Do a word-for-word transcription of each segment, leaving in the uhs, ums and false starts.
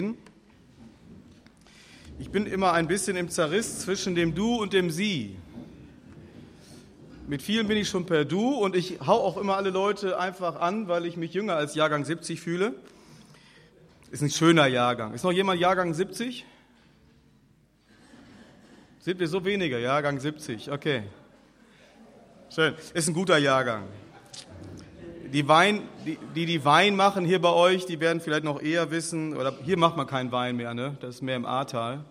Ich bin immer ein bisschen im Zerriss zwischen dem Du und dem Sie. Mit vielen bin ich schon per Du und ich hau auch immer alle Leute einfach an, weil ich mich jünger als Jahrgang siebzig fühle. Ist ein schöner Jahrgang. Ist noch jemand Jahrgang siebzig? Sind wir so weniger? Jahrgang siebzig, okay. Schön. Ist ein guter Jahrgang. Die Wein, die, die die Wein machen hier bei euch, die werden vielleicht noch eher wissen, oder hier macht man keinen Wein mehr, ne? Das ist mehr im Ahrtal.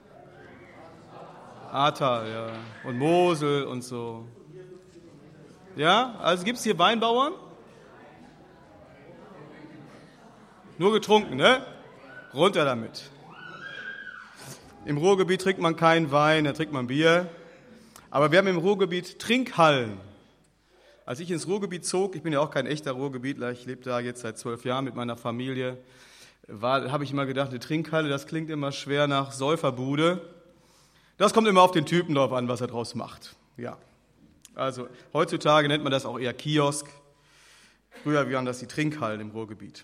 Ahrtal, ja. Und Mosel und so. Ja, also gibt es hier Weinbauern? Nur getrunken, ne? Runter damit. Im Ruhrgebiet trinkt man keinen Wein, da trinkt man Bier. Aber wir haben im Ruhrgebiet Trinkhallen. Als ich ins Ruhrgebiet zog, ich bin ja auch kein echter Ruhrgebietler, ich lebe da jetzt seit zwölf Jahren mit meiner Familie, habe ich immer gedacht, eine Trinkhalle, das klingt immer schwer nach Säuferbude. Das kommt immer auf den Typen drauf an, was er draus macht. Ja. Also heutzutage nennt man das auch eher Kiosk. Früher waren das die Trinkhallen im Ruhrgebiet.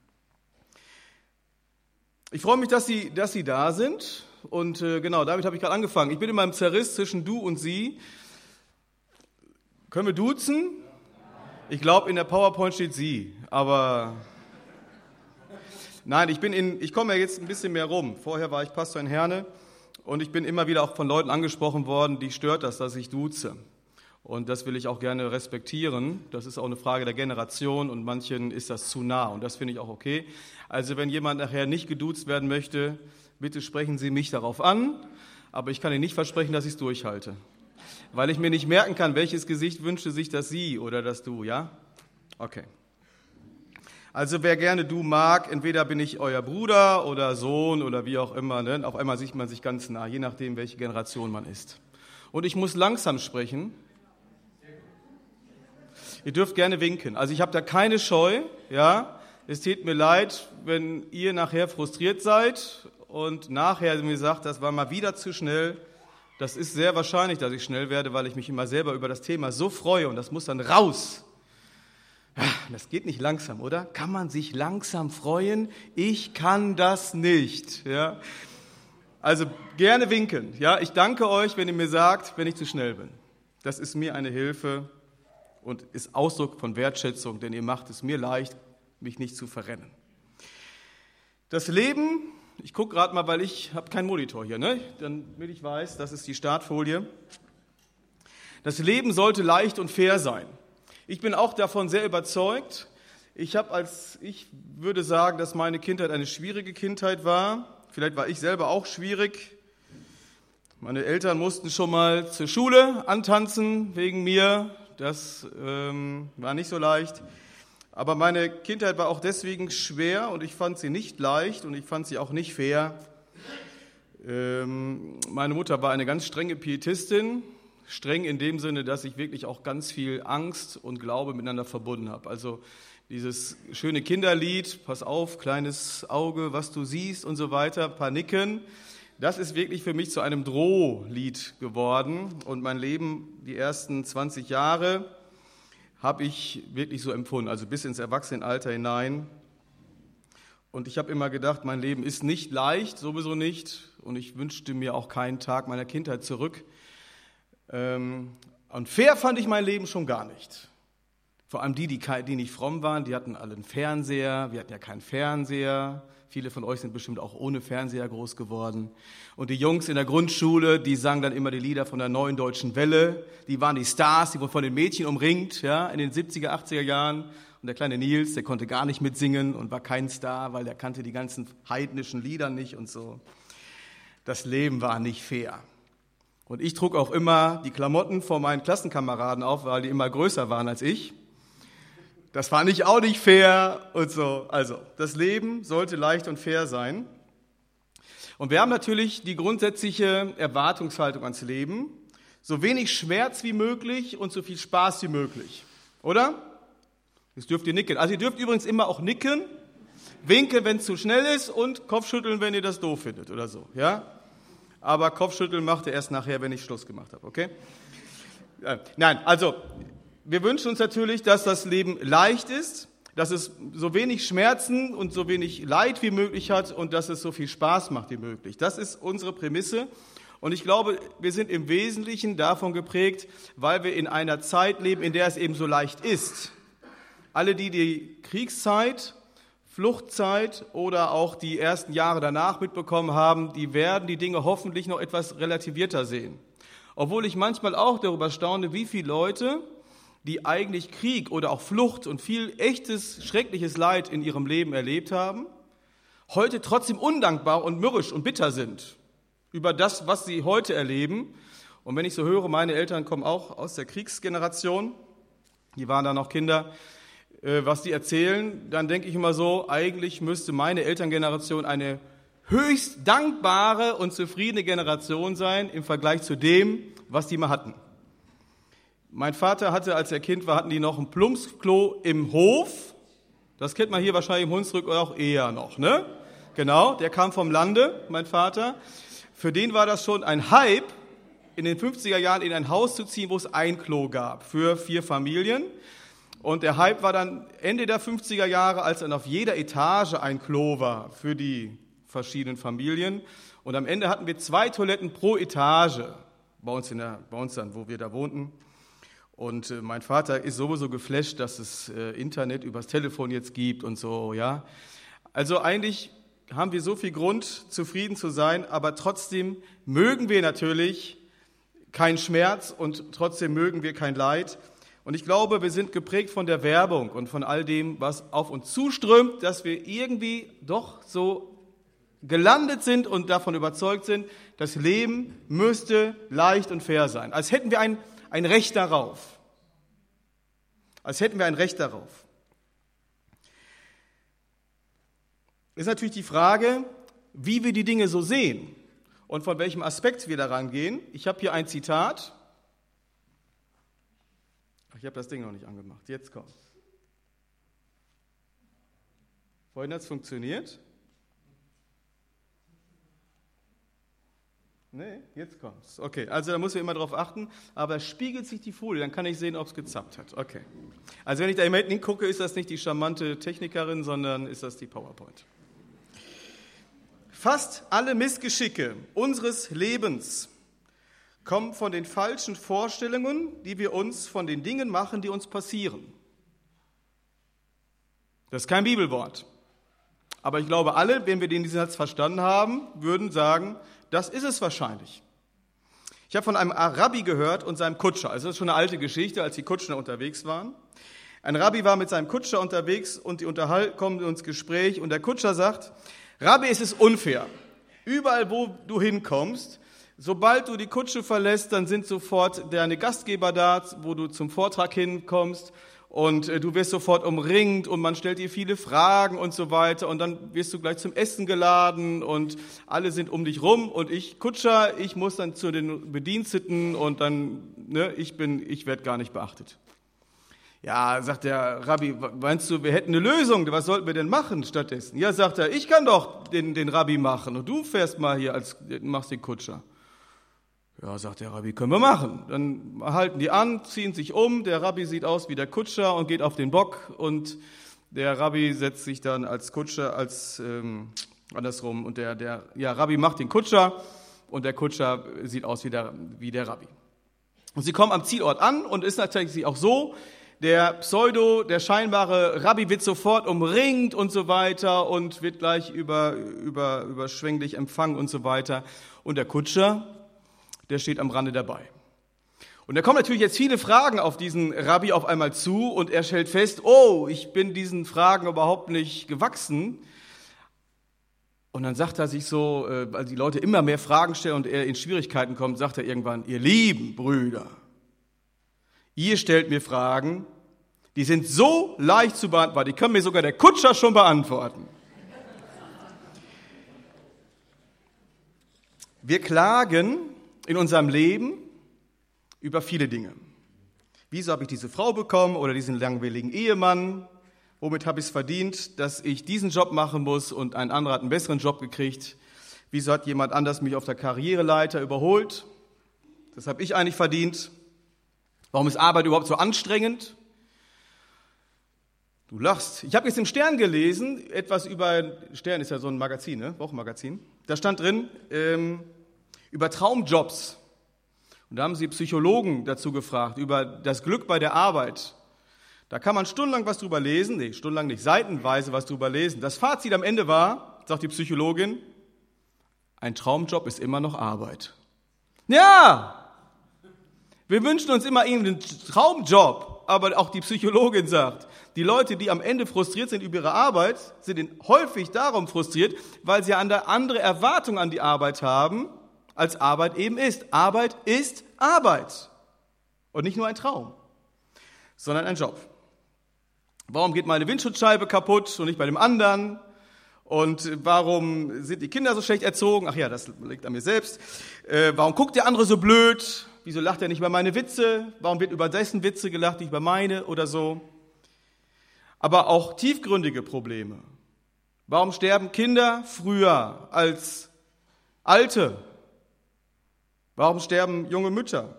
Ich freue mich, dass Sie, dass Sie da sind. Und äh, genau, damit habe ich gerade angefangen. Ich bin in meinem Zerriss zwischen Du und Sie. Können wir duzen? Ich glaube, in der PowerPoint steht Sie, aber nein, ich bin in, ich komme ja jetzt ein bisschen mehr rum. Vorher war ich Pastor in Herne und ich bin immer wieder auch von Leuten angesprochen worden, die stört das, dass ich duze. Und das will ich auch gerne respektieren. Das ist auch eine Frage der Generation und manchen ist das zu nah und das finde ich auch okay. Also wenn jemand nachher nicht geduzt werden möchte, bitte sprechen Sie mich darauf an, aber ich kann Ihnen nicht versprechen, dass ich es durchhalte. Weil ich mir nicht merken kann, welches Gesicht wünschte sich das Sie oder das Du, ja? Okay. Also wer gerne Du mag, entweder bin ich euer Bruder oder Sohn oder wie auch immer, ne? Auf einmal sieht man sich ganz nah, je nachdem, welche Generation man ist. Und ich muss langsam sprechen. Ihr dürft gerne winken. Also ich habe da keine Scheu, ja? Es tut mir leid, wenn ihr nachher frustriert seid und nachher mir sagt, das war mal wieder zu schnell. Das ist sehr wahrscheinlich, dass ich schnell werde, weil ich mich immer selber über das Thema so freue und das muss dann raus. Das geht nicht langsam, oder? Kann man sich langsam freuen? Ich kann das nicht. Ja? Also gerne winken. Ja? Ich danke euch, wenn ihr mir sagt, wenn ich zu schnell bin. Das ist mir eine Hilfe und ist Ausdruck von Wertschätzung, denn ihr macht es mir leicht, mich nicht zu verrennen. Das Leben... Ich gucke gerade mal, weil ich habe keinen Monitor hier, ne? Damit ich weiß, das ist die Startfolie. Das Leben sollte leicht und fair sein. Ich bin auch davon sehr überzeugt. Ich habe als, ich würde sagen, dass meine Kindheit eine schwierige Kindheit war. Vielleicht war ich selber auch schwierig. Meine Eltern mussten schon mal zur Schule antanzen wegen mir. Das ähm, war nicht so leicht. Aber meine Kindheit war auch deswegen schwer und ich fand sie nicht leicht und ich fand sie auch nicht fair. Ähm, meine Mutter war eine ganz strenge Pietistin, streng in dem Sinne, dass ich wirklich auch ganz viel Angst und Glaube miteinander verbunden habe. Also dieses schöne Kinderlied, pass auf, kleines Auge, was du siehst und so weiter, Paniken, das ist wirklich für mich zu einem Drohlied geworden und mein Leben, die ersten zwanzig Jahre, habe ich wirklich so empfunden, also bis ins Erwachsenenalter hinein. Und ich habe immer gedacht, mein Leben ist nicht leicht, sowieso nicht. Und ich wünschte mir auch keinen Tag meiner Kindheit zurück. Und fair fand ich mein Leben schon gar nicht. Vor allem die, die, die nicht fromm waren, die hatten alle einen Fernseher. Wir hatten ja keinen Fernseher. Viele von euch sind bestimmt auch ohne Fernseher groß geworden. Und die Jungs in der Grundschule, die sangen dann immer die Lieder von der Neuen Deutschen Welle. Die waren die Stars, die wurden von den Mädchen umringt, ja, in den siebziger, achtziger Jahren. Und der kleine Nils, der konnte gar nicht mitsingen und war kein Star, weil der kannte die ganzen heidnischen Lieder nicht und so. Das Leben war nicht fair. Und ich trug auch immer die Klamotten von meinen Klassenkameraden auf, weil die immer größer waren als ich. Das fand ich auch nicht fair und so. Also, das Leben sollte leicht und fair sein. Und wir haben natürlich die grundsätzliche Erwartungshaltung ans Leben. So wenig Schmerz wie möglich und so viel Spaß wie möglich. Oder? Jetzt dürft ihr nicken. Also ihr dürft übrigens immer auch nicken, winken, wenn es zu schnell ist und Kopfschütteln, wenn ihr das doof findet oder so. Ja? Aber Kopfschütteln macht ihr erst nachher, wenn ich Schluss gemacht habe. Okay? Nein, also... Wir wünschen uns natürlich, dass das Leben leicht ist, dass es so wenig Schmerzen und so wenig Leid wie möglich hat und dass es so viel Spaß macht wie möglich. Das ist unsere Prämisse. Und ich glaube, wir sind im Wesentlichen davon geprägt, weil wir in einer Zeit leben, in der es eben so leicht ist. Alle, die die Kriegszeit, Fluchtzeit oder auch die ersten Jahre danach mitbekommen haben, die werden die Dinge hoffentlich noch etwas relativierter sehen. Obwohl ich manchmal auch darüber staune, wie viele Leute, die eigentlich Krieg oder auch Flucht und viel echtes, schreckliches Leid in ihrem Leben erlebt haben, heute trotzdem undankbar und mürrisch und bitter sind über das, was sie heute erleben. Und wenn ich so höre, meine Eltern kommen auch aus der Kriegsgeneration, die waren da noch Kinder, äh, was die erzählen, dann denke ich immer so, eigentlich müsste meine Elterngeneration eine höchst dankbare und zufriedene Generation sein im Vergleich zu dem, was die mal hatten. Mein Vater hatte, als er Kind war, hatten die noch ein Plumpsklo im Hof. Das kennt man hier wahrscheinlich im Hunsrück auch eher noch, ne? Genau, der kam vom Lande, mein Vater. Für den war das schon ein Hype, in den fünfziger Jahren in ein Haus zu ziehen, wo es ein Klo gab für vier Familien. Und der Hype war dann Ende der fünfziger Jahre, als dann auf jeder Etage ein Klo war für die verschiedenen Familien. Und am Ende hatten wir zwei Toiletten pro Etage bei uns, in der, bei uns dann, wo wir da wohnten. Und äh, mein Vater ist sowieso geflasht, dass es äh, Internet übers Telefon jetzt gibt und so, ja. Also eigentlich haben wir so viel Grund, zufrieden zu sein, aber trotzdem mögen wir natürlich keinen Schmerz und trotzdem mögen wir kein Leid. Und ich glaube, wir sind geprägt von der Werbung und von all dem, was auf uns zuströmt, dass wir irgendwie doch so gelandet sind und davon überzeugt sind, das Leben müsste leicht und fair sein. Als hätten wir ein Ein Recht darauf. Als hätten wir ein Recht darauf. Ist natürlich die Frage, wie wir die Dinge so sehen und von welchem Aspekt wir daran gehen. Ich habe hier ein Zitat. Ach, ich habe das Ding noch nicht angemacht. Jetzt kommt. Vorhin hat es funktioniert. Nee, jetzt kommt's. Okay, also da muss ich immer drauf achten, aber spiegelt sich die Folie, dann kann ich sehen, ob es gezappt hat. Okay. Also wenn ich da immer hinten gucke, ist das nicht die charmante Technikerin, sondern ist das die PowerPoint. Fast alle Missgeschicke unseres Lebens kommen von den falschen Vorstellungen, die wir uns von den Dingen machen, die uns passieren. Das ist kein Bibelwort. Aber ich glaube, alle, wenn wir diesen Satz verstanden haben, würden sagen, das ist es wahrscheinlich. Ich habe von einem Rabbi gehört und seinem Kutscher. Also das ist schon eine alte Geschichte, als die Kutschen unterwegs waren. Ein Rabbi war mit seinem Kutscher unterwegs und die unterhalten, kommen ins Gespräch und der Kutscher sagt, Rabbi, es ist unfair. Überall, wo du hinkommst, sobald du die Kutsche verlässt, dann sind sofort deine Gastgeber da, wo du zum Vortrag hinkommst. Und du wirst sofort umringt und man stellt dir viele Fragen und so weiter und dann wirst du gleich zum Essen geladen und alle sind um dich rum und ich, Kutscher, ich muss dann zu den Bediensteten und dann, ne, ich bin, ich werde gar nicht beachtet. Ja, sagt der Rabbi, meinst du, wir hätten eine Lösung, was sollten wir denn machen stattdessen? Ja, sagt er, ich kann doch den, den Rabbi machen und du fährst mal hier, als machst den Kutscher. Ja, sagt der Rabbi, können wir machen. Dann halten die an, ziehen sich um, der Rabbi sieht aus wie der Kutscher und geht auf den Bock und der Rabbi setzt sich dann als Kutscher, als ähm, andersrum und der, der ja, Rabbi macht den Kutscher und der Kutscher sieht aus wie der, wie der Rabbi. Und sie kommen am Zielort an und ist natürlich auch so, der Pseudo, der scheinbare Rabbi wird sofort umringt und so weiter und wird gleich über, über, überschwänglich empfangen und so weiter. Und der Kutscher, der steht am Rande dabei. Und da kommen natürlich jetzt viele Fragen auf diesen Rabbi auf einmal zu und er stellt fest, oh, ich bin diesen Fragen überhaupt nicht gewachsen. Und dann sagt er sich so, weil die Leute immer mehr Fragen stellen und er in Schwierigkeiten kommt, sagt er irgendwann, ihr lieben Brüder, ihr stellt mir Fragen, die sind so leicht zu beantworten, die kann mir sogar der Kutscher schon beantworten. Wir klagen in unserem Leben über viele Dinge. Wieso habe ich diese Frau bekommen oder diesen langweiligen Ehemann? Womit habe ich es verdient, dass ich diesen Job machen muss und ein anderer hat einen besseren Job gekriegt? Wieso hat jemand anders mich auf der Karriereleiter überholt? Das habe ich eigentlich verdient. Warum ist Arbeit überhaupt so anstrengend? Du lachst. Ich habe jetzt im Stern gelesen, etwas über, Stern ist ja so ein Magazin, ne? Wochenmagazin. Da stand drin, ähm, über Traumjobs. Und da haben sie Psychologen dazu gefragt, über das Glück bei der Arbeit. Da kann man stundenlang was drüber lesen, nee, stundenlang nicht, seitenweise was drüber lesen. Das Fazit am Ende war, sagt die Psychologin, ein Traumjob ist immer noch Arbeit. Ja! Wir wünschen uns immer einen Traumjob, aber auch die Psychologin sagt, die Leute, die am Ende frustriert sind über ihre Arbeit, sind häufig darum frustriert, weil sie eine andere Erwartung an die Arbeit haben, als Arbeit eben ist. Arbeit ist Arbeit. Und nicht nur ein Traum, sondern ein Job. Warum geht meine Windschutzscheibe kaputt und nicht bei dem anderen? Und warum sind die Kinder so schlecht erzogen? Ach ja, das liegt an mir selbst. Äh, warum guckt der andere so blöd? Wieso lacht er nicht über meine Witze? Warum wird über dessen Witze gelacht, nicht über meine oder so? Aber auch tiefgründige Probleme. Warum sterben Kinder früher als Alte? Warum sterben junge Mütter?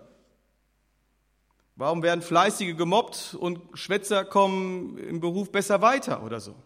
Warum werden Fleißige gemobbt und Schwätzer kommen im Beruf besser weiter oder so?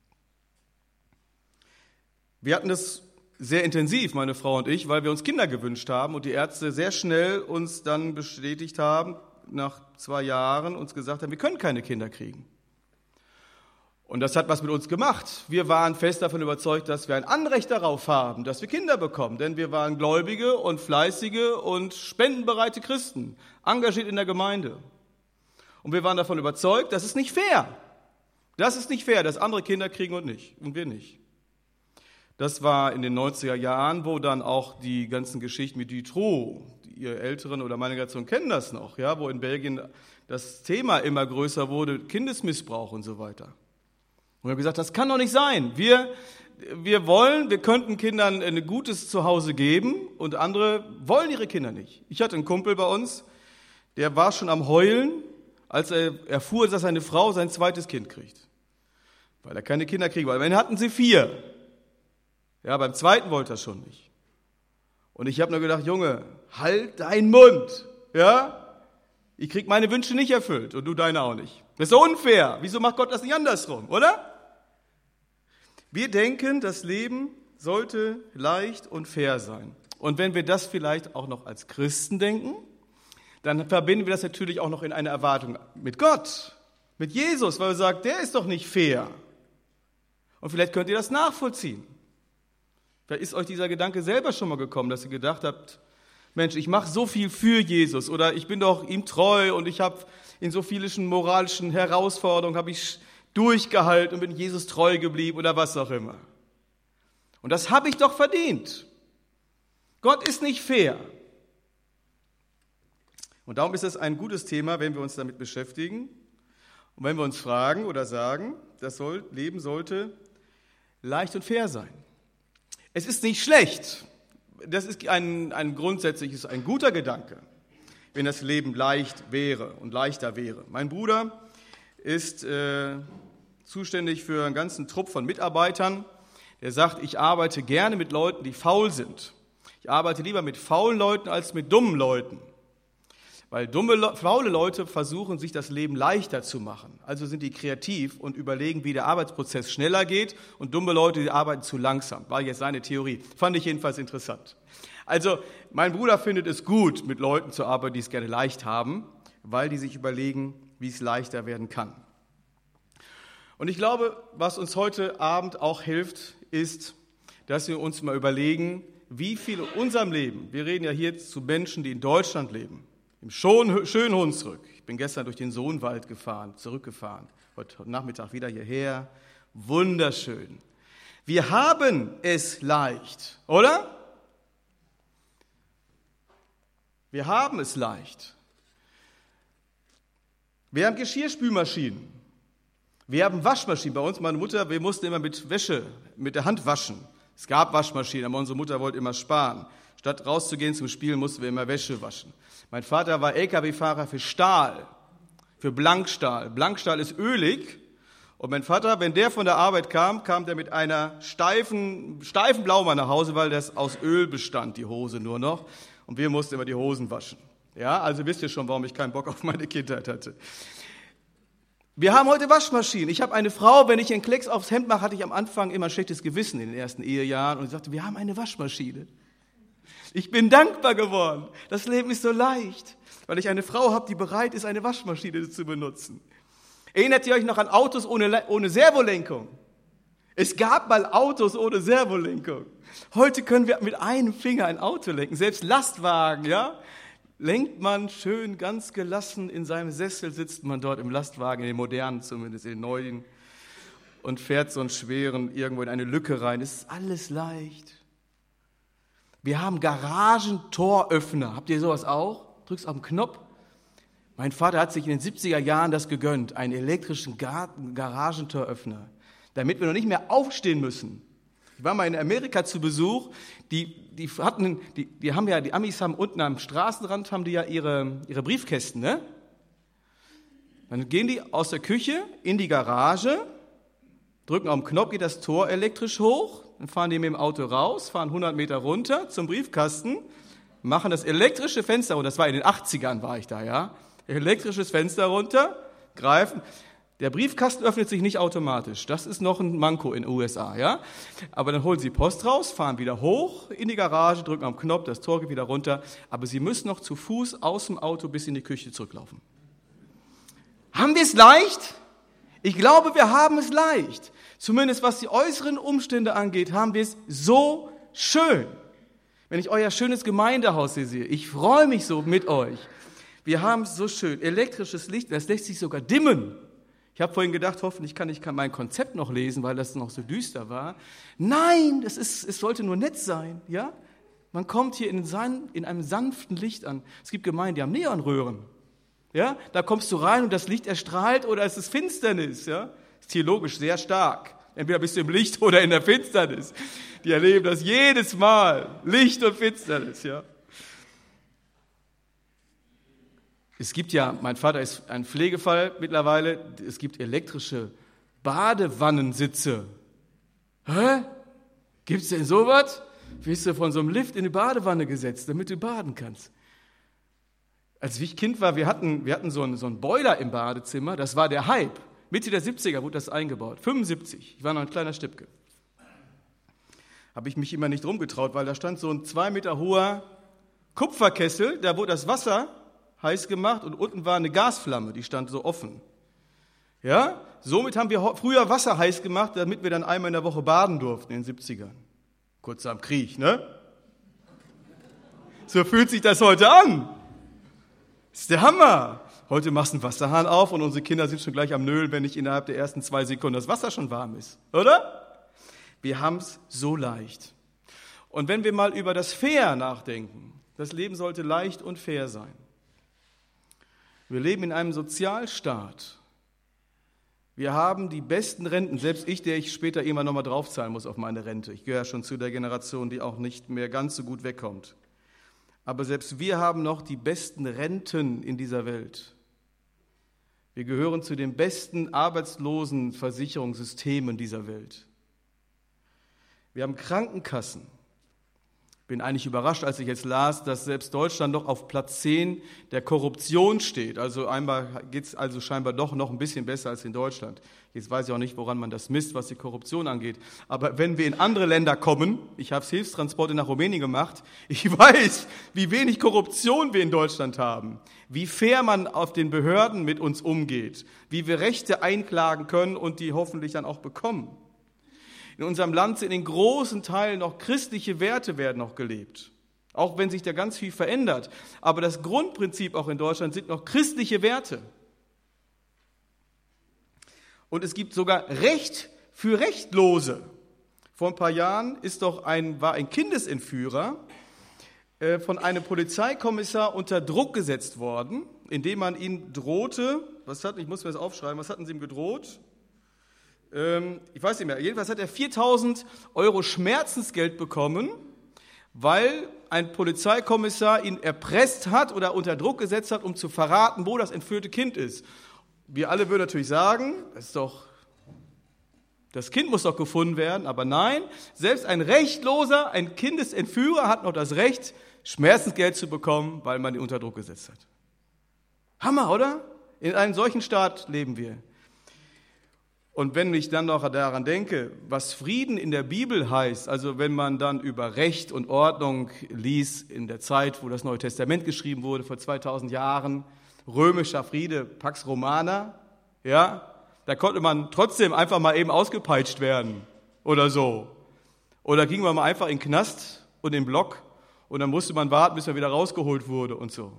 Wir hatten das sehr intensiv, meine Frau und ich, weil wir uns Kinder gewünscht haben und die Ärzte sehr schnell uns dann bestätigt haben, nach zwei Jahren uns gesagt haben, wir können keine Kinder kriegen. Und das hat was mit uns gemacht. Wir waren fest davon überzeugt, dass wir ein Anrecht darauf haben, dass wir Kinder bekommen. Denn wir waren gläubige und fleißige und spendenbereite Christen, engagiert in der Gemeinde. Und wir waren davon überzeugt, das ist nicht fair. Das ist nicht fair, dass andere Kinder kriegen und nicht und wir nicht. Das war in den neunziger Jahren, wo dann auch die ganzen Geschichten mit Dutroux, ihr Älteren oder meine Generation kennen das noch, ja, wo in Belgien das Thema immer größer wurde, Kindesmissbrauch und so weiter. Und wir haben gesagt, das kann doch nicht sein. Wir, wir wollen, wir könnten Kindern ein gutes Zuhause geben und andere wollen ihre Kinder nicht. Ich hatte einen Kumpel bei uns, der war schon am Heulen, als er erfuhr, dass seine Frau sein zweites Kind kriegt. Weil er keine Kinder kriegen wollte. Dann hatten sie vier. Ja, beim zweiten wollte er schon nicht. Und ich habe nur gedacht, Junge, halt deinen Mund. Ja? Ich krieg meine Wünsche nicht erfüllt und du deine auch nicht. Das ist unfair. Wieso macht Gott das nicht andersrum, oder? Wir denken, das Leben sollte leicht und fair sein. Und wenn wir das vielleicht auch noch als Christen denken, dann verbinden wir das natürlich auch noch in eine Erwartung mit Gott, mit Jesus, weil wir sagen, der ist doch nicht fair. Und vielleicht könnt ihr das nachvollziehen. Vielleicht ist euch dieser Gedanke selber schon mal gekommen, dass ihr gedacht habt, Mensch, ich mache so viel für Jesus oder ich bin doch ihm treu und ich habe in so vielen moralischen Herausforderungen habe ich durchgehalten und bin Jesus treu geblieben oder was auch immer. Und das habe ich doch verdient. Gott ist nicht fair. Und darum ist es ein gutes Thema, wenn wir uns damit beschäftigen und wenn wir uns fragen oder sagen, das soll, Leben sollte leicht und fair sein. Es ist nicht schlecht. Das ist ein, ein grundsätzliches, ein guter Gedanke, wenn das Leben leicht wäre und leichter wäre. Mein Bruder ist äh, zuständig für einen ganzen Trupp von Mitarbeitern, der sagt, ich arbeite gerne mit Leuten, die faul sind. Ich arbeite lieber mit faulen Leuten als mit dummen Leuten. Weil dumme, faule Leute versuchen, sich das Leben leichter zu machen. Also sind die kreativ und überlegen, wie der Arbeitsprozess schneller geht. Und dumme Leute, die arbeiten zu langsam. War jetzt seine Theorie. Fand ich jedenfalls interessant. Also mein Bruder findet es gut, mit Leuten zu arbeiten, die es gerne leicht haben, weil die sich überlegen, wie es leichter werden kann. Und ich glaube, was uns heute Abend auch hilft, ist, dass wir uns mal überlegen, wie viel in unserem Leben, wir reden ja hier zu Menschen, die in Deutschland leben, im schönen Hunsrück. Ich bin gestern durch den Sohnwald gefahren, zurückgefahren, heute Nachmittag wieder hierher. Wunderschön. Wir haben es leicht, oder? Wir haben es leicht. Wir haben Geschirrspülmaschinen. Wir haben Waschmaschinen. Bei uns, meine Mutter, wir mussten immer mit Wäsche, mit der Hand waschen. Es gab Waschmaschinen, aber unsere Mutter wollte immer sparen. Statt rauszugehen zum Spielen, mussten wir immer Wäsche waschen. Mein Vater war L K W-Fahrer für Stahl, für Blankstahl. Blankstahl ist ölig. Und mein Vater, wenn der von der Arbeit kam, kam der mit einer steifen, steifen Blaumann nach Hause, weil das aus Öl bestand, die Hose nur noch. Und wir mussten immer die Hosen waschen. Ja, also wisst ihr schon, warum ich keinen Bock auf meine Kindheit hatte. Wir haben heute Waschmaschinen. Ich habe eine Frau, wenn ich einen Klecks aufs Hemd mache, hatte ich am Anfang immer ein schlechtes Gewissen in den ersten Ehejahren und ich sagte, wir haben eine Waschmaschine. Ich bin dankbar geworden. Das Leben ist so leicht, weil ich eine Frau habe, die bereit ist, eine Waschmaschine zu benutzen. Erinnert ihr euch noch an Autos ohne, ohne Servolenkung? Es gab mal Autos ohne Servolenkung. Heute können wir mit einem Finger ein Auto lenken. Selbst Lastwagen, ja, lenkt man schön ganz gelassen in seinem Sessel, sitzt man dort im Lastwagen, in den modernen zumindest, in den neuen, und fährt so einen schweren irgendwo in eine Lücke rein. Es ist alles leicht. Wir haben Garagentoröffner. Habt ihr sowas auch? Drückst auf den Knopf. Mein Vater hat sich in den siebziger Jahren das gegönnt, einen elektrischen Garagentoröffner, damit wir noch nicht mehr aufstehen müssen. Ich war mal in Amerika zu Besuch, die, die hatten, die, die haben ja, die Amis haben unten am Straßenrand, haben die ja ihre, ihre Briefkästen, ne? Dann gehen die aus der Küche in die Garage, drücken auf den Knopf, geht das Tor elektrisch hoch, dann fahren die mit dem Auto raus, fahren hundert Meter runter zum Briefkasten, machen das elektrische Fenster runter, das war in den achtzigern war ich da, ja, elektrisches Fenster runter, greifen. Der Briefkasten öffnet sich nicht automatisch. Das ist noch ein Manko in den U S A, ja. Aber dann holen Sie Post raus, fahren wieder hoch in die Garage, drücken am Knopf, das Tor geht wieder runter. Aber Sie müssen noch zu Fuß aus dem Auto bis in die Küche zurücklaufen. Haben wir es leicht? Ich glaube, wir haben es leicht. Zumindest was die äußeren Umstände angeht, haben wir es so schön. Wenn ich euer schönes Gemeindehaus hier sehe, ich freue mich so mit euch. Wir haben es so schön. Elektrisches Licht, das lässt sich sogar dimmen. Ich habe vorhin gedacht, hoffentlich kann ich mein Konzept noch lesen, weil das noch so düster war. Nein, das ist, es sollte nur nett sein, ja? Man kommt hier in, San, in einem sanften Licht an. Es gibt Gemeinden, die haben Neonröhren, ja? Da kommst du rein und das Licht erstrahlt oder es ist Finsternis, ja? Das ist theologisch sehr stark. Entweder bist du im Licht oder in der Finsternis. Die erleben das jedes Mal, Licht und Finsternis, ja? Es gibt ja, mein Vater ist ein Pflegefall mittlerweile, es gibt elektrische Badewannensitze. Hä? Gibt's denn sowas? Wirst du von so einem Lift in die Badewanne gesetzt, damit du baden kannst? Als ich Kind war, wir hatten, wir hatten so einen, so einen Boiler im Badezimmer, das war der Hype. Mitte der siebziger wurde das eingebaut, fünfundsiebzig, ich war noch ein kleiner Stippke. Habe ich mich immer nicht drum getraut, weil da stand so ein zwei Meter hoher Kupferkessel, da wurde das Wasser heiß gemacht und unten war eine Gasflamme, die stand so offen. Ja, somit haben wir früher Wasser heiß gemacht, damit wir dann einmal in der Woche baden durften in den siebzigern. Kurz am Krieg, ne? So fühlt sich das heute an. Das ist der Hammer. Heute machst du einen Wasserhahn auf und unsere Kinder sind schon gleich am Nölen, wenn nicht innerhalb der ersten zwei Sekunden das Wasser schon warm ist, oder? Wir haben es so leicht. Und wenn wir mal über das Fair nachdenken, das Leben sollte leicht und fair sein. Wir leben in einem Sozialstaat. Wir haben die besten Renten, selbst ich, der ich später irgendwann nochmal draufzahlen muss auf meine Rente. Ich gehöre schon zu der Generation, die auch nicht mehr ganz so gut wegkommt. Aber selbst wir haben noch die besten Renten in dieser Welt. Wir gehören zu den besten Arbeitslosenversicherungssystemen dieser Welt. Wir haben Krankenkassen. Bin eigentlich überrascht, als ich jetzt las, dass selbst Deutschland doch auf Platz zehn der Korruption steht. Also einmal geht es also scheinbar doch noch ein bisschen besser als in Deutschland. Jetzt weiß ich auch nicht, woran man das misst, was die Korruption angeht. Aber wenn wir in andere Länder kommen, ich habe Hilfstransporte nach Rumänien gemacht, ich weiß, wie wenig Korruption wir in Deutschland haben, wie fair man auf den Behörden mit uns umgeht, wie wir Rechte einklagen können und die hoffentlich dann auch bekommen. In unserem Land sind in großen Teilen noch christliche Werte werden noch gelebt, auch wenn sich da ganz viel verändert. Aber das Grundprinzip auch in Deutschland sind noch christliche Werte. Und es gibt sogar Recht für Rechtlose. Vor ein paar Jahren ist doch ein, war ein Kindesentführer äh, von einem Polizeikommissar unter Druck gesetzt worden, indem man ihn drohte, was hat, ich muss mir das aufschreiben, was hatten sie ihm gedroht? Ich weiß nicht mehr, jedenfalls hat er viertausend Euro Schmerzensgeld bekommen, weil ein Polizeikommissar ihn erpresst hat oder unter Druck gesetzt hat, um zu verraten, wo das entführte Kind ist. Wir alle würden natürlich sagen, das ist doch, das Kind muss doch gefunden werden, aber nein, selbst ein Rechtloser, ein Kindesentführer hat noch das Recht, Schmerzensgeld zu bekommen, weil man ihn unter Druck gesetzt hat. Hammer, oder? In einem solchen Staat leben wir. Und wenn ich dann noch daran denke, was Frieden in der Bibel heißt, also wenn man dann über Recht und Ordnung liest in der Zeit, wo das Neue Testament geschrieben wurde, vor zweitausend Jahren, römischer Friede, Pax Romana, ja, da konnte man trotzdem einfach mal eben ausgepeitscht werden oder so. Oder ging man mal einfach in den Knast und in den Block und dann musste man warten, bis man wieder rausgeholt wurde und so.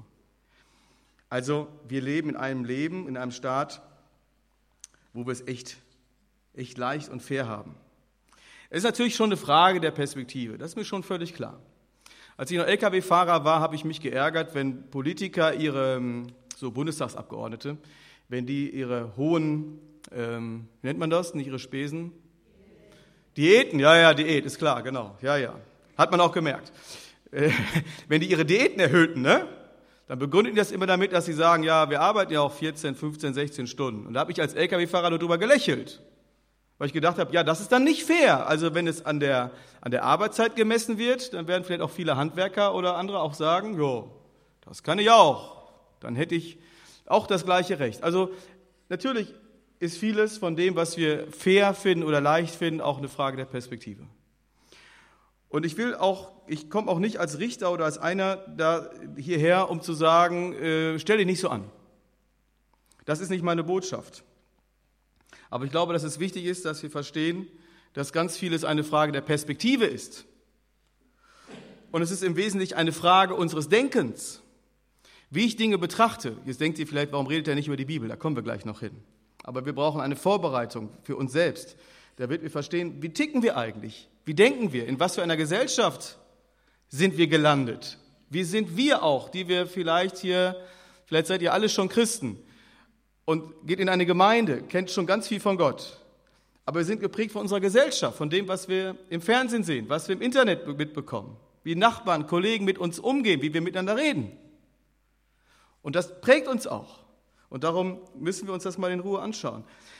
Also wir leben in einem Leben, in einem Staat, wo wir es echt, echt leicht und fair haben. Es ist natürlich schon eine Frage der Perspektive, das ist mir schon völlig klar. Als ich noch L K W-Fahrer war, habe ich mich geärgert, wenn Politiker, ihre, so Bundestagsabgeordnete, wenn die ihre hohen, ähm, wie nennt man das, nicht ihre Spesen? Diäten, ja, ja, Diät, ist klar, genau, ja, ja, hat man auch gemerkt. Äh, wenn die ihre Diäten erhöhten, ne? Dann begründen die das immer damit, dass sie sagen, ja, wir arbeiten ja auch vierzehn, fünfzehn, sechzehn Stunden. Und da habe ich als L K W-Fahrer nur drüber gelächelt, weil ich gedacht habe, ja, das ist dann nicht fair. Also wenn es an der, an der Arbeitszeit gemessen wird, dann werden vielleicht auch viele Handwerker oder andere auch sagen, jo, das kann ich auch. Dann hätte ich auch das gleiche Recht. Also natürlich ist vieles von dem, was wir fair finden oder leicht finden, auch eine Frage der Perspektive. Und ich will auch, ich komme auch nicht als Richter oder als einer da hierher, um zu sagen, äh, stell dich nicht so an. Das ist nicht meine Botschaft. Aber ich glaube, dass es wichtig ist, dass wir verstehen, dass ganz vieles eine Frage der Perspektive ist. Und es ist im Wesentlichen eine Frage unseres Denkens, wie ich Dinge betrachte. Jetzt denkt ihr vielleicht, warum redet er nicht über die Bibel? Da kommen wir gleich noch hin. Aber wir brauchen eine Vorbereitung für uns selbst, damit wir verstehen, wie ticken wir eigentlich? Wie denken wir? In was für einer Gesellschaft sind wir gelandet? Wie sind wir auch, die wir vielleicht hier, vielleicht seid ihr alle schon Christen und geht in eine Gemeinde, kennt schon ganz viel von Gott. Aber wir sind geprägt von unserer Gesellschaft, von dem, was wir im Fernsehen sehen, was wir im Internet mitbekommen, wie Nachbarn, Kollegen mit uns umgehen, wie wir miteinander reden. Und das prägt uns auch. Und darum müssen wir uns das mal in Ruhe anschauen.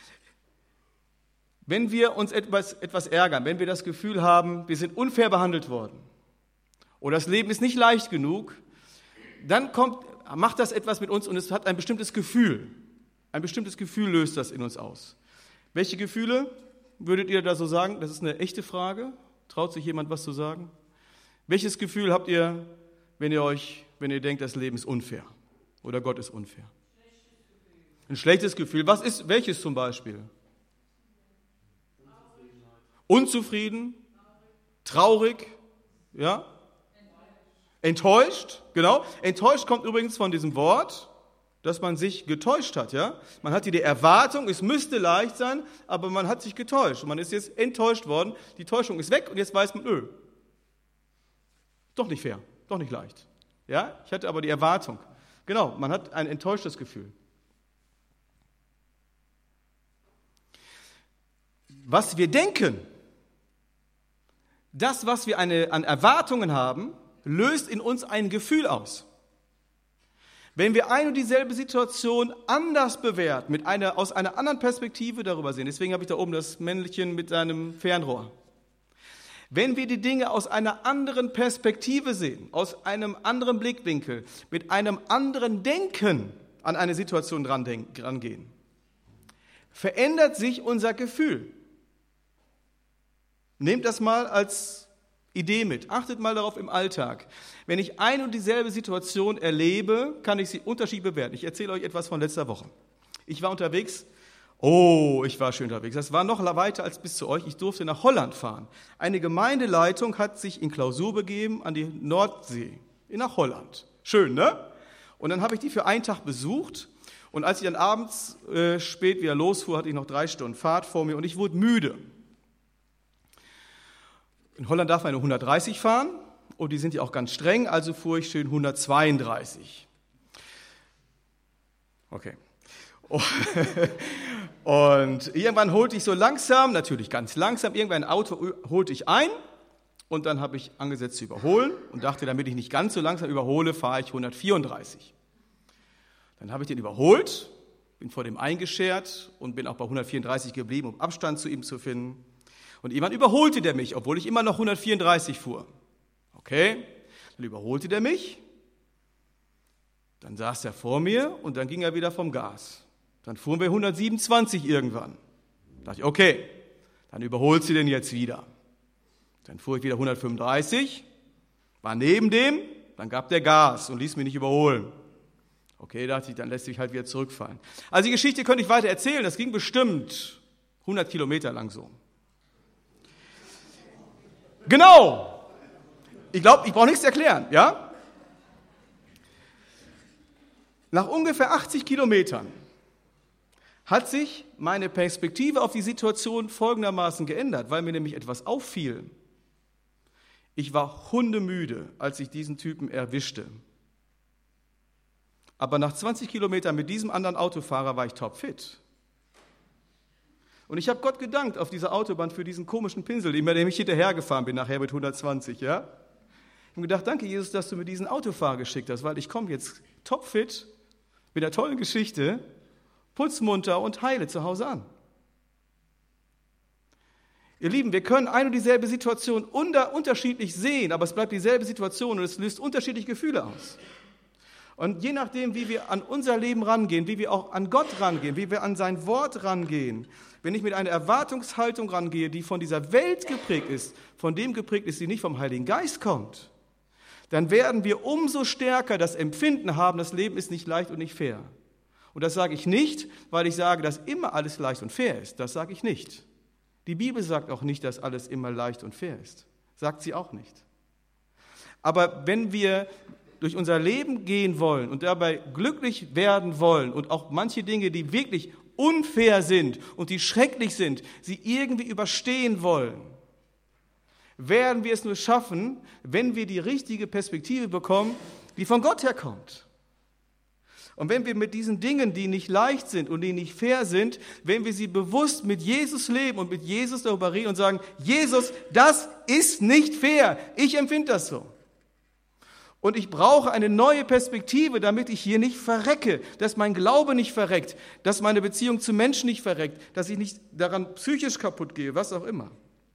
Wenn wir uns etwas, etwas ärgern, wenn wir das Gefühl haben, wir sind unfair behandelt worden oder das Leben ist nicht leicht genug, dann kommt, macht das etwas mit uns und es hat ein bestimmtes Gefühl. Ein bestimmtes Gefühl löst das in uns aus. Welche Gefühle würdet ihr da so sagen? Das ist eine echte Frage. Traut sich jemand was zu sagen? Welches Gefühl habt ihr, wenn ihr euch, wenn ihr denkt, das Leben ist unfair oder Gott ist unfair? Ein schlechtes Gefühl. Was ist, welches zum Beispiel? Unzufrieden, traurig, ja? Enttäuscht, genau. Enttäuscht kommt übrigens von diesem Wort, dass man sich getäuscht hat, ja? Man hatte die Erwartung, es müsste leicht sein, aber man hat sich getäuscht und man ist jetzt enttäuscht worden. Die Täuschung ist weg und jetzt weiß man, nö, doch nicht fair, doch nicht leicht, ja? Ich hatte aber die Erwartung. Genau, man hat ein enttäuschtes Gefühl. Was wir denken, das, was wir eine, an Erwartungen haben, löst in uns ein Gefühl aus. Wenn wir eine und dieselbe Situation anders bewerten, mit einer, aus einer anderen Perspektive darüber sehen, deswegen habe ich da oben das Männchen mit seinem Fernrohr. Wenn wir die Dinge aus einer anderen Perspektive sehen, aus einem anderen Blickwinkel, mit einem anderen Denken an eine Situation dran denken, rangehen, verändert sich unser Gefühl. Nehmt das mal als Idee mit. Achtet mal darauf im Alltag. Wenn ich eine und dieselbe Situation erlebe, kann ich sie unterschiedlich bewerten. Ich erzähle euch etwas von letzter Woche. Ich war unterwegs. Oh, ich war schön unterwegs. Das war noch weiter als bis zu euch. Ich durfte nach Holland fahren. Eine Gemeindeleitung hat sich in Klausur begeben an die Nordsee, nach Holland. Schön, ne? Und dann habe ich die für einen Tag besucht. Und als ich dann abends äh, spät wieder losfuhr, hatte ich noch drei Stunden Fahrt vor mir und ich wurde müde. In Holland darf man nur hundertdreißig fahren und die sind ja auch ganz streng, also fuhr ich schön hundertzweiunddreißig. Okay. Und irgendwann holte ich so langsam, natürlich ganz langsam, irgendwann ein Auto holte ich ein und dann habe ich angesetzt zu überholen und dachte, damit ich nicht ganz so langsam überhole, fahre ich hundertvierunddreißig. Dann habe ich den überholt, bin vor dem eingeschert und bin auch bei hundertvierunddreißig geblieben, um Abstand zu ihm zu finden. Und irgendwann überholte der mich, obwohl ich immer noch hundertvierunddreißig fuhr. Okay, dann überholte der mich, dann saß er vor mir und dann ging er wieder vom Gas. Dann fuhren wir hundertsiebenundzwanzig irgendwann. Da dachte ich, okay, dann überholt sie den jetzt wieder. Dann fuhr ich wieder hundertfünfunddreißig, war neben dem, dann gab der Gas und ließ mich nicht überholen. Okay, dachte ich, dann lässt sich halt wieder zurückfallen. Also die Geschichte könnte ich weiter erzählen, das ging bestimmt hundert Kilometer lang so. Genau! Ich glaube, ich brauche nichts erklären, ja? Nach ungefähr achtzig Kilometern hat sich meine Perspektive auf die Situation folgendermaßen geändert, weil mir nämlich etwas auffiel. Ich war hundemüde, als ich diesen Typen erwischte. Aber nach zwanzig Kilometern mit diesem anderen Autofahrer war ich topfit. Und ich habe Gott gedankt auf dieser Autobahn für diesen komischen Pinsel, dem ich hinterhergefahren bin, nachher mit hundertzwanzig. Ja? Ich habe gedacht, danke Jesus, dass du mir diesen Autofahrer geschickt hast, weil ich komme jetzt topfit mit einer tollen Geschichte, putzmunter und heile zu Hause an. Ihr Lieben, wir können eine und dieselbe Situation unter, unterschiedlich sehen, aber es bleibt dieselbe Situation und es löst unterschiedliche Gefühle aus. Und je nachdem, wie wir an unser Leben rangehen, wie wir auch an Gott rangehen, wie wir an sein Wort rangehen, wenn ich mit einer Erwartungshaltung rangehe, die von dieser Welt geprägt ist, von dem geprägt ist, die nicht vom Heiligen Geist kommt, dann werden wir umso stärker das Empfinden haben, das Leben ist nicht leicht und nicht fair. Und das sage ich nicht, weil ich sage, dass immer alles leicht und fair ist. Das sage ich nicht. Die Bibel sagt auch nicht, dass alles immer leicht und fair ist. Sagt sie auch nicht. Aber wenn wir durch unser Leben gehen wollen und dabei glücklich werden wollen und auch manche Dinge, die wirklich unfair sind und die schrecklich sind, sie irgendwie überstehen wollen, werden wir es nur schaffen, wenn wir die richtige Perspektive bekommen, die von Gott herkommt. Und wenn wir mit diesen Dingen, die nicht leicht sind und die nicht fair sind, wenn wir sie bewusst mit Jesus leben und mit Jesus darüber reden und sagen, Jesus, das ist nicht fair, ich empfinde das so. Und ich brauche eine neue Perspektive, damit ich hier nicht verrecke, dass mein Glaube nicht verreckt, dass meine Beziehung zu Menschen nicht verreckt, dass ich nicht daran psychisch kaputt gehe, was auch immer.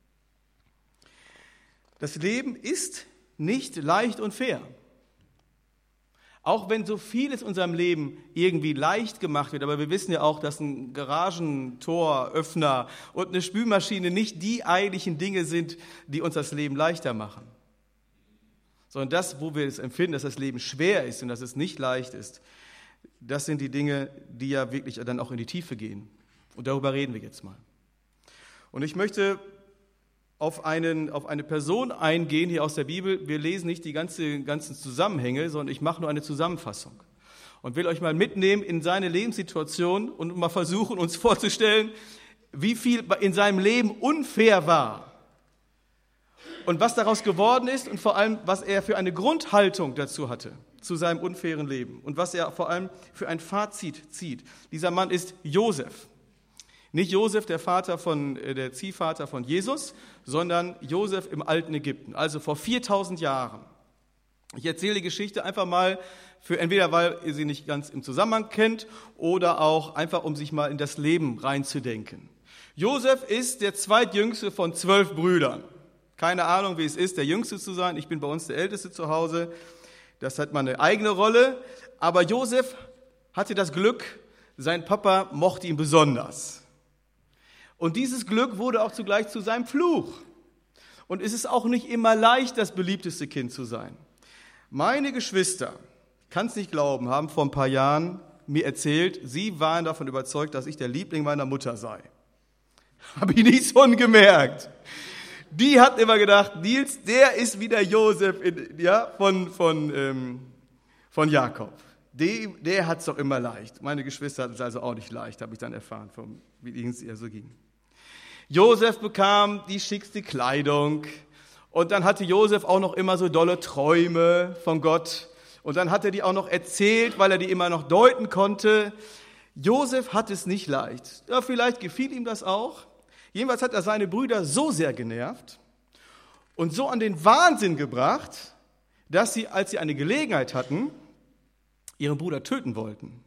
Das Leben ist nicht leicht und fair. Auch wenn so vieles in unserem Leben irgendwie leicht gemacht wird, aber wir wissen ja auch, dass ein Garagentoröffner und eine Spülmaschine nicht die eigentlichen Dinge sind, die uns das Leben leichter machen. Sondern das, wo wir es empfinden, dass das Leben schwer ist und dass es nicht leicht ist, das sind die Dinge, die ja wirklich dann auch in die Tiefe gehen. Und darüber reden wir jetzt mal. Und ich möchte auf, einen, auf eine Person eingehen hier aus der Bibel. Wir lesen nicht die ganze, ganzen Zusammenhänge, sondern ich mache nur eine Zusammenfassung. Und will euch mal mitnehmen in seine Lebenssituation und mal versuchen, uns vorzustellen, wie viel in seinem Leben unfair war. Und was daraus geworden ist und vor allem, was er für eine Grundhaltung dazu hatte, zu seinem unfairen Leben. Und was er vor allem für ein Fazit zieht. Dieser Mann ist Josef. Nicht Josef, der Vater von, der Ziehvater von Jesus, sondern Josef im alten Ägypten, also vor viertausend Jahren. Ich erzähle die Geschichte einfach mal, für entweder weil ihr sie nicht ganz im Zusammenhang kennt oder auch einfach, um sich mal in das Leben reinzudenken. Josef ist der zweitjüngste von zwölf Brüdern. Keine Ahnung, wie es ist, der Jüngste zu sein. Ich bin bei uns der Älteste zu Hause. Das hat mal eine eigene Rolle. Aber Josef hatte das Glück, sein Papa mochte ihn besonders. Und dieses Glück wurde auch zugleich zu seinem Fluch. Und es ist auch nicht immer leicht, das beliebteste Kind zu sein. Meine Geschwister, ich kann es nicht glauben, haben vor ein paar Jahren mir erzählt, sie waren davon überzeugt, dass ich der Liebling meiner Mutter sei. Habe ich nichts von gemerkt. Die hat immer gedacht, Nils, der ist wieder Josef in, ja, von, von, ähm, von Jakob. Die, der hat es doch immer leicht. Meine Geschwister hatten es also auch nicht leicht, habe ich dann erfahren, vom, wie es ihr so ging. Josef bekam die schickste Kleidung und dann hatte Josef auch noch immer so dolle Träume von Gott und dann hat er die auch noch erzählt, weil er die immer noch deuten konnte. Josef hat es nicht leicht. Ja, vielleicht gefiel ihm das auch. Jedenfalls hat er seine Brüder so sehr genervt und so an den Wahnsinn gebracht, dass sie, als sie eine Gelegenheit hatten, ihren Bruder töten wollten.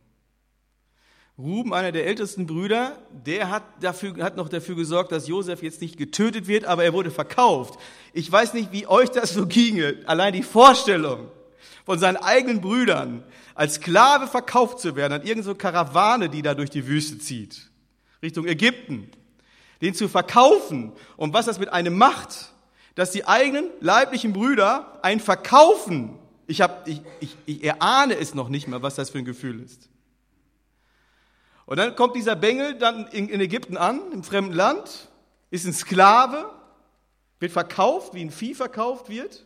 Ruben, einer der ältesten Brüder, der hat, dafür, hat noch dafür gesorgt, dass Josef jetzt nicht getötet wird, aber er wurde verkauft. Ich weiß nicht, wie euch das so ginge. Allein die Vorstellung von seinen eigenen Brüdern als Sklave verkauft zu werden an irgendeine Karawane, die da durch die Wüste zieht, Richtung Ägypten. den zu verkaufen. Und was das mit einem macht, dass die eigenen leiblichen Brüder einen verkaufen. Ich, hab, ich, ich, ich erahne es noch nicht mal, was das für ein Gefühl ist. Und dann kommt dieser Bengel dann in, in Ägypten an, im fremden Land, ist ein Sklave, wird verkauft, wie ein Vieh verkauft wird.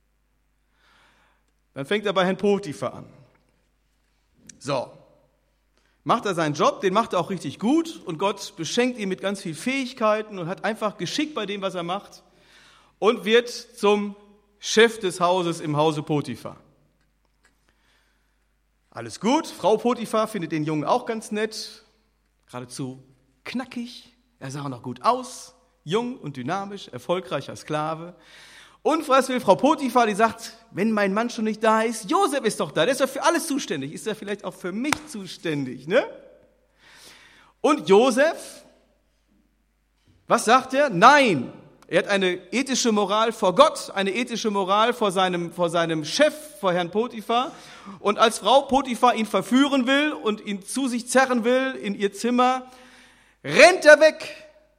Dann fängt er bei Herrn Potiphar an. So, macht er seinen Job, den macht er auch richtig gut und Gott beschenkt ihn mit ganz vielen Fähigkeiten und hat einfach Geschick bei dem, was er macht und wird zum Chef des Hauses im Hause Potiphar. Alles gut, Frau Potiphar findet den Jungen auch ganz nett, geradezu knackig, er sah auch noch gut aus, jung und dynamisch, erfolgreicher Sklave. Und was will Frau Potiphar, die sagt, wenn mein Mann schon nicht da ist, Josef ist doch da, der ist doch für alles zuständig, ist er vielleicht auch für mich zuständig, ne? Und Josef, was sagt er? Nein, er hat eine ethische Moral vor Gott, eine ethische Moral vor seinem, vor seinem Chef, vor Herrn Potiphar. Und als Frau Potiphar ihn verführen will und ihn zu sich zerren will in ihr Zimmer, rennt er weg.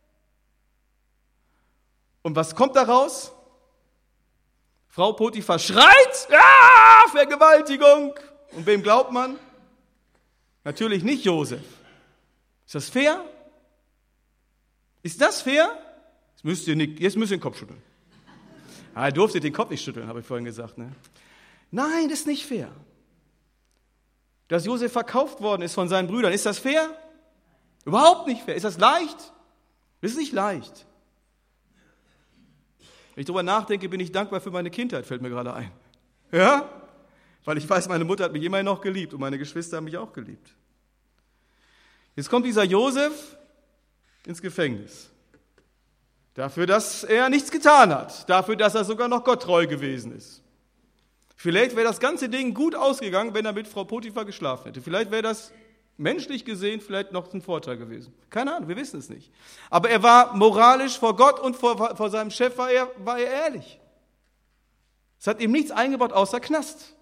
Und was kommt daraus? Frau Potiphar schreit, ah, Vergewaltigung. Und wem glaubt man? Natürlich nicht Josef. Ist das fair? Ist das fair? Jetzt müsst ihr, nicht, jetzt müsst ihr den Kopf schütteln. Ah, ihr durftet den Kopf nicht schütteln, habe ich vorhin gesagt. Ne? Nein, das ist nicht fair. Dass Josef verkauft worden ist von seinen Brüdern, ist das fair? Überhaupt nicht fair. Ist das leicht? Das ist nicht leicht. Wenn ich darüber nachdenke, bin ich dankbar für meine Kindheit, fällt mir gerade ein. Ja? Weil ich weiß, meine Mutter hat mich immerhin noch geliebt und meine Geschwister haben mich auch geliebt. Jetzt kommt dieser Josef ins Gefängnis. Dafür, dass er nichts getan hat. Dafür, dass er sogar noch Gott treu gewesen ist. Vielleicht wäre das ganze Ding gut ausgegangen, wenn er mit Frau Potiphar geschlafen hätte. Vielleicht wäre das menschlich gesehen vielleicht noch ein Vorteil gewesen. Keine Ahnung, wir wissen es nicht. Aber er war moralisch vor Gott und vor, vor seinem Chef war er, war er ehrlich. Es hat ihm nichts eingebaut außer Knast.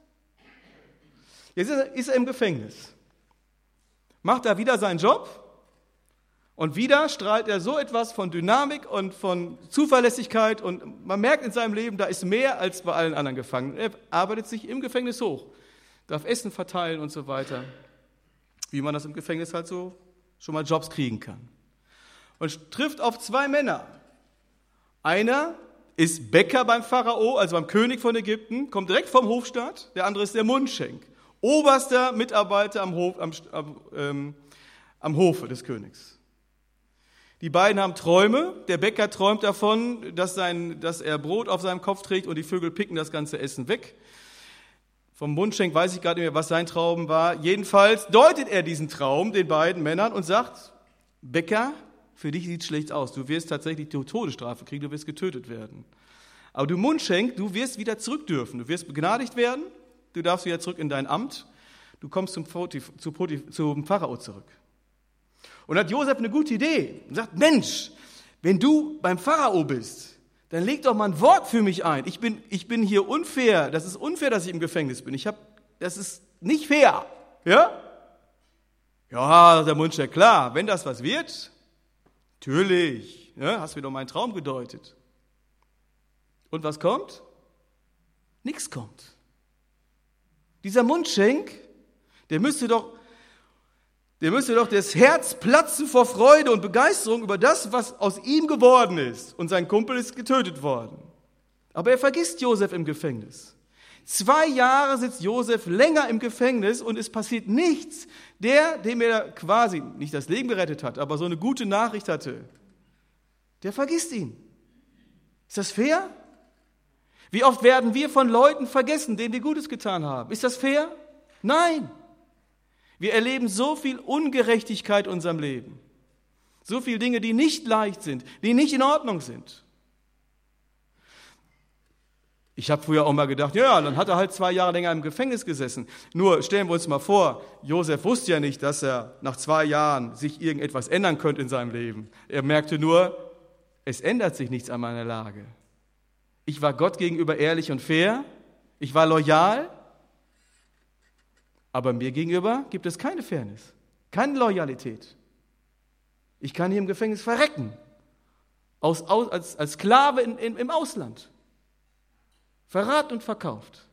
Jetzt ist er, ist er im Gefängnis. Macht er wieder seinen Job und wieder strahlt er so etwas von Dynamik und von Zuverlässigkeit und man merkt in seinem Leben, da ist mehr als bei allen anderen Gefangenen. Er arbeitet sich im Gefängnis hoch, darf Essen verteilen und so weiter. Wie man das im Gefängnis halt so schon mal Jobs kriegen kann. Und trifft auf zwei Männer. Einer ist Bäcker beim Pharao, also beim König von Ägypten, kommt direkt vom Hofstaat. Der andere ist der Mundschenk, oberster Mitarbeiter am, Hof, am, am, ähm, am Hofe des Königs. Die beiden haben Träume. Der Bäcker träumt davon, dass, sein, dass er Brot auf seinem Kopf trägt und die Vögel picken das ganze Essen weg. Vom Mundschenk weiß ich gerade nicht mehr, was sein Traum war. Jedenfalls deutet er diesen Traum den beiden Männern und sagt, Bäcker, für dich sieht es schlecht aus. Du wirst tatsächlich die Todesstrafe kriegen, du wirst getötet werden. Aber du Mundschenk, du wirst wieder zurück dürfen. Du wirst begnadigt werden, du darfst wieder zurück in dein Amt. Du kommst zum, Potif, zu Potif, zum Pharao zurück. Und hat Josef eine gute Idee und sagt, Mensch, wenn du beim Pharao bist, dann leg doch mal ein Wort für mich ein. Ich bin, ich bin hier unfair. Das ist unfair, dass ich im Gefängnis bin. Ich hab, das ist nicht fair. Ja? Ja, der Mundschenk, klar. Wenn das was wird, natürlich. Ja, hast mir doch meinen Traum gedeutet. Und was kommt? Nichts kommt. Dieser Mundschenk, der müsste doch, der müsste doch das Herz platzen vor Freude und Begeisterung über das, was aus ihm geworden ist. Und sein Kumpel ist getötet worden. Aber er vergisst Josef im Gefängnis. Zwei Jahre sitzt Josef länger im Gefängnis und es passiert nichts. Der, dem er quasi nicht das Leben gerettet hat, aber so eine gute Nachricht hatte, der vergisst ihn. Ist das fair? Wie oft werden wir von Leuten vergessen, denen wir Gutes getan haben? Ist das fair? Nein. Wir erleben so viel Ungerechtigkeit in unserem Leben. So viele Dinge, die nicht leicht sind, die nicht in Ordnung sind. Ich habe früher auch mal gedacht, ja, dann hat er halt zwei Jahre länger im Gefängnis gesessen. Nur stellen wir uns mal vor, Josef wusste ja nicht, dass er nach zwei Jahren sich irgendetwas ändern könnte in seinem Leben. Er merkte nur, es ändert sich nichts an meiner Lage. Ich war Gott gegenüber ehrlich und fair, ich war loyal, aber mir gegenüber gibt es keine Fairness, keine Loyalität. Ich kann hier im Gefängnis verrecken, aus, aus, als, als Sklave in, in, im Ausland. Verrat und verkauft.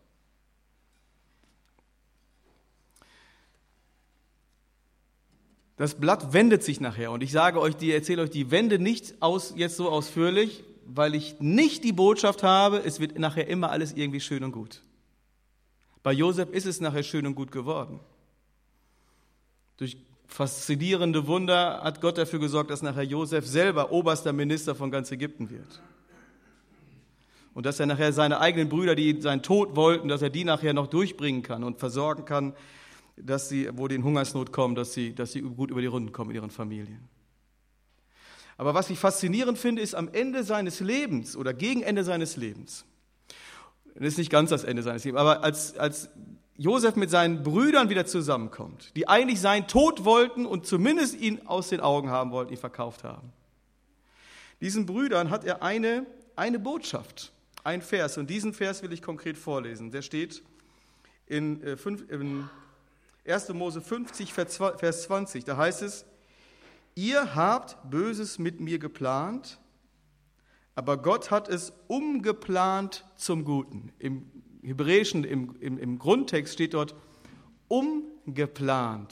Das Blatt wendet sich nachher und ich sage euch, die erzähle euch die Wende nicht aus, jetzt so ausführlich, weil ich nicht die Botschaft habe, es wird nachher immer alles irgendwie schön und gut. Bei Josef ist es nachher schön und gut geworden. Durch faszinierende Wunder hat Gott dafür gesorgt, dass nachher Josef selber oberster Minister von ganz Ägypten wird. Und dass er nachher seine eigenen Brüder, die seinen Tod wollten, dass er die nachher noch durchbringen kann und versorgen kann, dass sie, wo die in Hungersnot kommen, dass sie, dass sie gut über die Runden kommen in ihren Familien. Aber was ich faszinierend finde, ist am Ende seines Lebens oder gegen Ende seines Lebens, das ist nicht ganz das Ende seines Lebens, aber als, als Josef mit seinen Brüdern wieder zusammenkommt, die eigentlich seinen Tod wollten und zumindest ihn aus den Augen haben wollten, ihn verkauft haben. Diesen Brüdern hat er eine, eine Botschaft, ein Vers, und diesen Vers will ich konkret vorlesen. Der steht in, äh, fünf, in erster Mose fünfzig, Vers zwanzig, da heißt es: Ihr habt Böses mit mir geplant, aber Gott hat es umgeplant zum Guten. Im Hebräischen, im, im, im Grundtext steht dort umgeplant.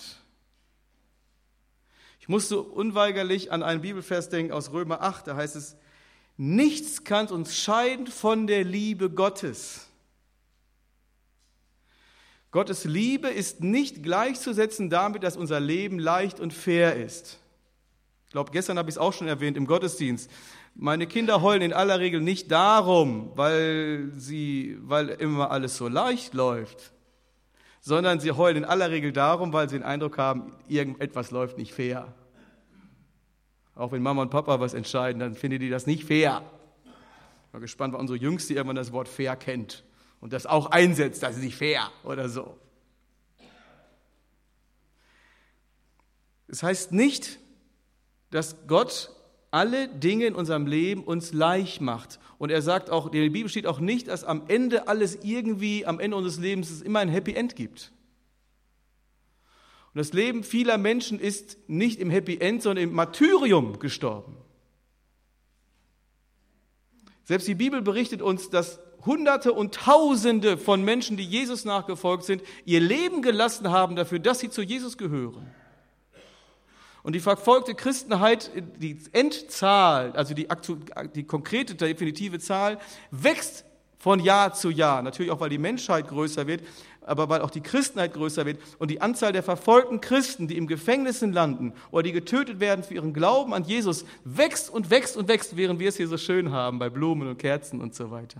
Ich musste unweigerlich an einen Bibelvers denken aus Römer acht, da heißt es: Nichts kann uns scheiden von der Liebe Gottes. Gottes Liebe ist nicht gleichzusetzen damit, dass unser Leben leicht und fair ist. Ich glaube, gestern habe ich es auch schon erwähnt im Gottesdienst. Meine Kinder heulen in aller Regel nicht darum, weil, sie, weil immer alles so leicht läuft, sondern sie heulen in aller Regel darum, weil sie den Eindruck haben, irgendetwas läuft nicht fair. Auch wenn Mama und Papa was entscheiden, dann finden die das nicht fair. Ich bin gespannt, wann unsere Jüngste irgendwann das Wort fair kennt und das auch einsetzt, das ist nicht fair oder so. Es heißt nicht, dass Gott alle Dinge in unserem Leben uns leicht macht. Und er sagt auch, in der Bibel steht auch nicht, dass am Ende alles irgendwie, am Ende unseres Lebens es immer ein Happy End gibt. Und das Leben vieler Menschen ist nicht im Happy End, sondern im Martyrium gestorben. Selbst die Bibel berichtet uns, dass Hunderte und Tausende von Menschen, die Jesus nachgefolgt sind, ihr Leben gelassen haben dafür, dass sie zu Jesus gehören. Und die verfolgte Christenheit, die Endzahl, also die, die konkrete, definitive Zahl, wächst von Jahr zu Jahr. Natürlich auch, weil die Menschheit größer wird, aber weil auch die Christenheit größer wird. Und die Anzahl der verfolgten Christen, die im Gefängnissen landen oder die getötet werden für ihren Glauben an Jesus, wächst und wächst und wächst, während wir es hier so schön haben, bei Blumen und Kerzen und so weiter.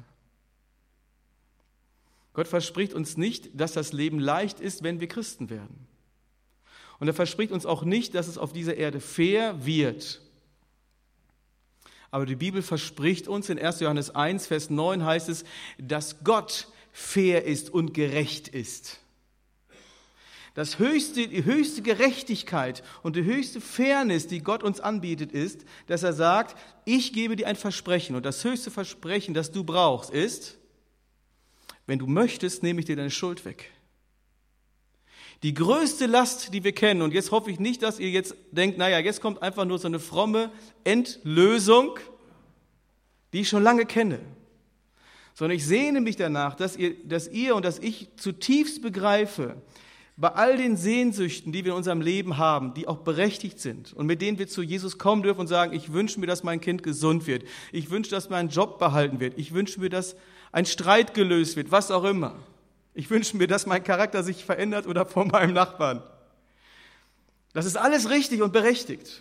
Gott verspricht uns nicht, dass das Leben leicht ist, wenn wir Christen werden. Und er verspricht uns auch nicht, dass es auf dieser Erde fair wird. Aber die Bibel verspricht uns, in erster Johannes eins, Vers neun heißt es, dass Gott fair ist und gerecht ist. Das höchste, die höchste Gerechtigkeit und die höchste Fairness, die Gott uns anbietet, ist, dass er sagt, ich gebe dir ein Versprechen. Und das höchste Versprechen, das du brauchst, ist, wenn du möchtest, nehme ich dir deine Schuld weg. Die größte Last, die wir kennen, und jetzt hoffe ich nicht, dass ihr jetzt denkt, naja, jetzt kommt einfach nur so eine fromme Endlösung, die ich schon lange kenne. Sondern ich sehne mich danach, dass ihr, dass ihr und dass ich zutiefst begreife, bei all den Sehnsüchten, die wir in unserem Leben haben, die auch berechtigt sind und mit denen wir zu Jesus kommen dürfen und sagen, ich wünsche mir, dass mein Kind gesund wird, ich wünsche, dass mein Job behalten wird, ich wünsche mir, dass ein Streit gelöst wird, was auch immer. Ich wünsche mir, dass mein Charakter sich verändert oder von meinem Nachbarn. Das ist alles richtig und berechtigt.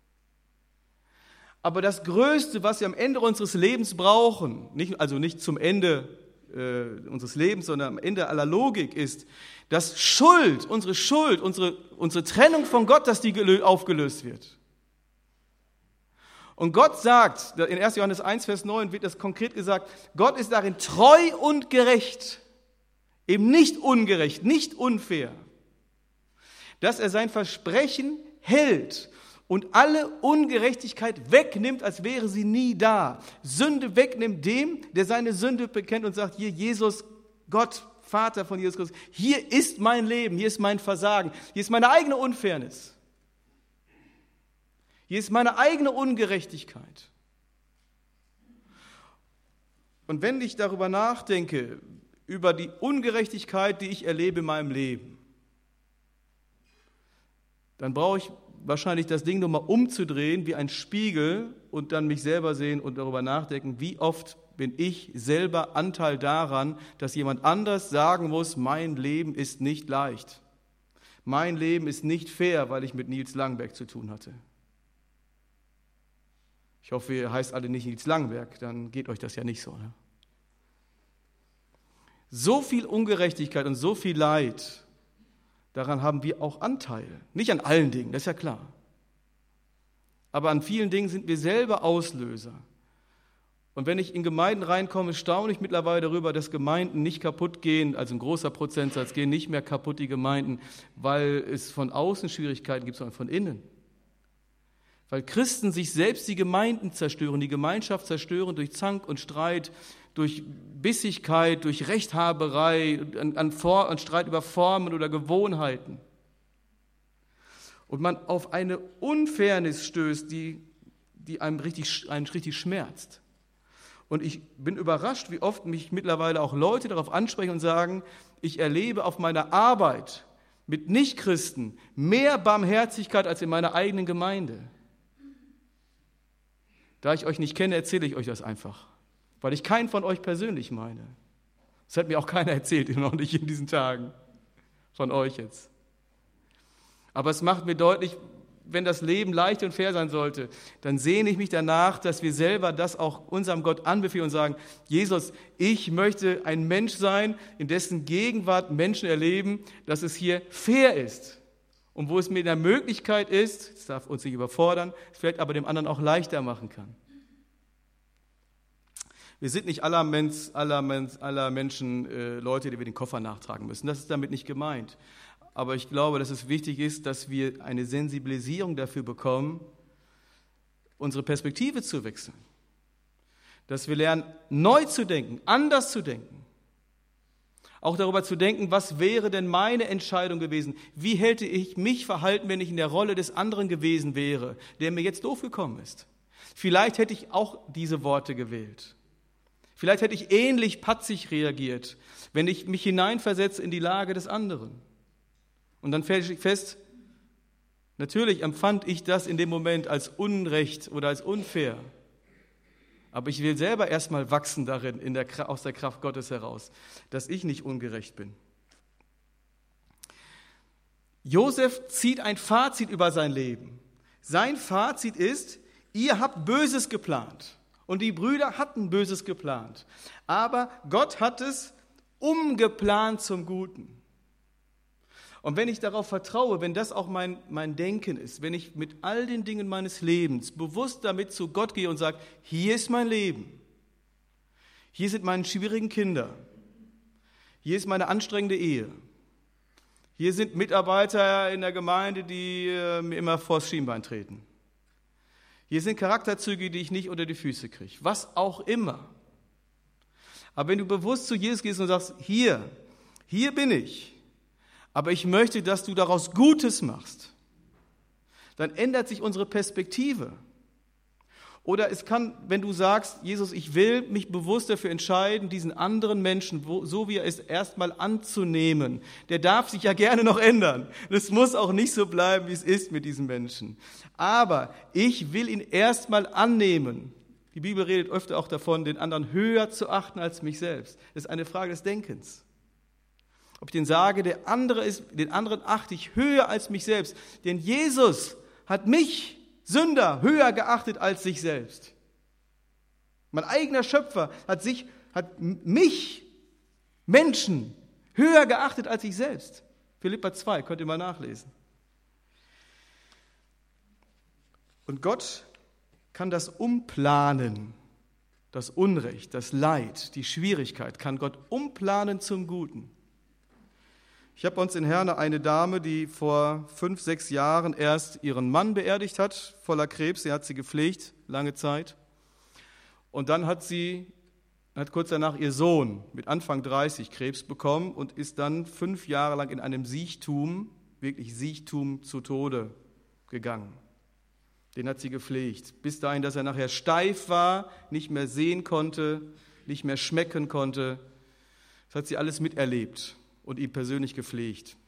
Aber das Größte, was wir am Ende unseres Lebens brauchen, nicht, also nicht zum Ende äh, unseres Lebens, sondern am Ende aller Logik ist, dass Schuld, unsere Schuld, unsere, unsere Trennung von Gott, dass die gelö- aufgelöst wird. Und Gott sagt, in erster Johannes eins, Vers neun wird das konkret gesagt, Gott ist darin treu und gerecht, eben nicht ungerecht, nicht unfair, dass er sein Versprechen hält und alle Ungerechtigkeit wegnimmt, als wäre sie nie da. Sünde wegnimmt dem, der seine Sünde bekennt und sagt, hier Jesus, Gott, Vater von Jesus Christus, hier ist mein Leben, hier ist mein Versagen, hier ist meine eigene Unfairness. Hier ist meine eigene Ungerechtigkeit. Und wenn ich darüber nachdenke, über die Ungerechtigkeit, die ich erlebe in meinem Leben, dann brauche ich wahrscheinlich das Ding nochmal umzudrehen wie ein Spiegel und dann mich selber sehen und darüber nachdenken, wie oft bin ich selber Anteil daran, dass jemand anders sagen muss, mein Leben ist nicht leicht. Mein Leben ist nicht fair, weil ich mit Nils Langberg zu tun hatte. Ich hoffe, ihr heißt alle nicht Nils Langberg, dann geht euch das ja nicht so. Ne? So viel Ungerechtigkeit und so viel Leid, daran haben wir auch Anteil. Nicht an allen Dingen, das ist ja klar. Aber an vielen Dingen sind wir selber Auslöser. Und wenn ich in Gemeinden reinkomme, staune ich mittlerweile darüber, dass Gemeinden nicht kaputt gehen, also ein großer Prozentsatz gehen nicht mehr kaputt, die Gemeinden, weil es von außen Schwierigkeiten gibt, sondern von innen. Weil Christen sich selbst die Gemeinden zerstören, die Gemeinschaft zerstören durch Zank und Streit, durch Bissigkeit, durch Rechthaberei, an, an, Vor- an Streit über Formen oder Gewohnheiten. Und man auf eine Unfairness stößt, die, die einem richtig, einen richtig schmerzt. Und ich bin überrascht, wie oft mich mittlerweile auch Leute darauf ansprechen und sagen, ich erlebe auf meiner Arbeit mit Nichtchristen mehr Barmherzigkeit als in meiner eigenen Gemeinde. Da ich euch nicht kenne, erzähle ich euch das einfach, weil ich keinen von euch persönlich meine. Das hat mir auch keiner erzählt, noch nicht in diesen Tagen, von euch jetzt. Aber es macht mir deutlich, wenn das Leben leicht und fair sein sollte, dann sehne ich mich danach, dass wir selber das auch unserem Gott anbefehlen und sagen, Jesus, ich möchte ein Mensch sein, in dessen Gegenwart Menschen erleben, dass es hier fair ist. Und wo es mir in der Möglichkeit ist, es darf uns nicht überfordern, es vielleicht aber dem anderen auch leichter machen kann. Wir sind nicht aller, Mensch, aller, Mensch, aller Menschen äh, Leute, die wir den Koffer nachtragen müssen. Das ist damit nicht gemeint. Aber ich glaube, dass es wichtig ist, dass wir eine Sensibilisierung dafür bekommen, unsere Perspektive zu wechseln. Dass wir lernen, neu zu denken, anders zu denken. Auch darüber zu denken, was wäre denn meine Entscheidung gewesen? Wie hätte ich mich verhalten, wenn ich in der Rolle des anderen gewesen wäre, der mir jetzt doof gekommen ist? Vielleicht hätte ich auch diese Worte gewählt. Vielleicht hätte ich ähnlich patzig reagiert, wenn ich mich hineinversetze in die Lage des anderen. Und dann stelle ich fest, natürlich empfand ich das in dem Moment als Unrecht oder als unfair. Aber ich will selber erstmal wachsen darin, in der, aus der Kraft Gottes heraus, dass ich nicht ungerecht bin. Josef zieht ein Fazit über sein Leben. Sein Fazit ist, ihr habt Böses geplant. Und die Brüder hatten Böses geplant. Aber Gott hat es umgeplant zum Guten. Und wenn ich darauf vertraue, wenn das auch mein, mein Denken ist, wenn ich mit all den Dingen meines Lebens bewusst damit zu Gott gehe und sage, hier ist mein Leben, hier sind meine schwierigen Kinder, hier ist meine anstrengende Ehe, hier sind Mitarbeiter in der Gemeinde, die äh, mir immer vors Schienbein treten, hier sind Charakterzüge, die ich nicht unter die Füße kriege, was auch immer. Aber wenn du bewusst zu Jesus gehst und sagst, hier, hier bin ich, aber ich möchte, dass du daraus Gutes machst, dann ändert sich unsere Perspektive. Oder es kann, wenn du sagst, Jesus, ich will mich bewusst dafür entscheiden, diesen anderen Menschen, so wie er ist, erstmal anzunehmen. Der darf sich ja gerne noch ändern. Das muss auch nicht so bleiben, wie es ist mit diesem Menschen. Aber ich will ihn erstmal annehmen. Die Bibel redet öfter auch davon, den anderen höher zu achten als mich selbst. Das ist eine Frage des Denkens. Ob ich den sage, der andere ist, den anderen achte ich höher als mich selbst. Denn Jesus hat mich, Sünder, höher geachtet als sich selbst. Mein eigener Schöpfer hat sich, hat mich, Menschen, höher geachtet als sich selbst. Philipper zwei, könnt ihr mal nachlesen. Und Gott kann das umplanen, das Unrecht, das Leid, die Schwierigkeit, kann Gott umplanen zum Guten. Ich habe bei uns in Herne eine Dame, die vor fünf, sechs Jahren erst ihren Mann beerdigt hat, voller Krebs. Sie hat sie gepflegt, lange Zeit. Und dann hat sie, hat kurz danach ihr Sohn mit Anfang dreißig Krebs bekommen und ist dann fünf Jahre lang in einem Siechtum, wirklich Siechtum, zu Tode gegangen. Den hat sie gepflegt. Bis dahin, dass er nachher steif war, nicht mehr sehen konnte, nicht mehr schmecken konnte. Das hat sie alles miterlebt und ihn persönlich gepflegt.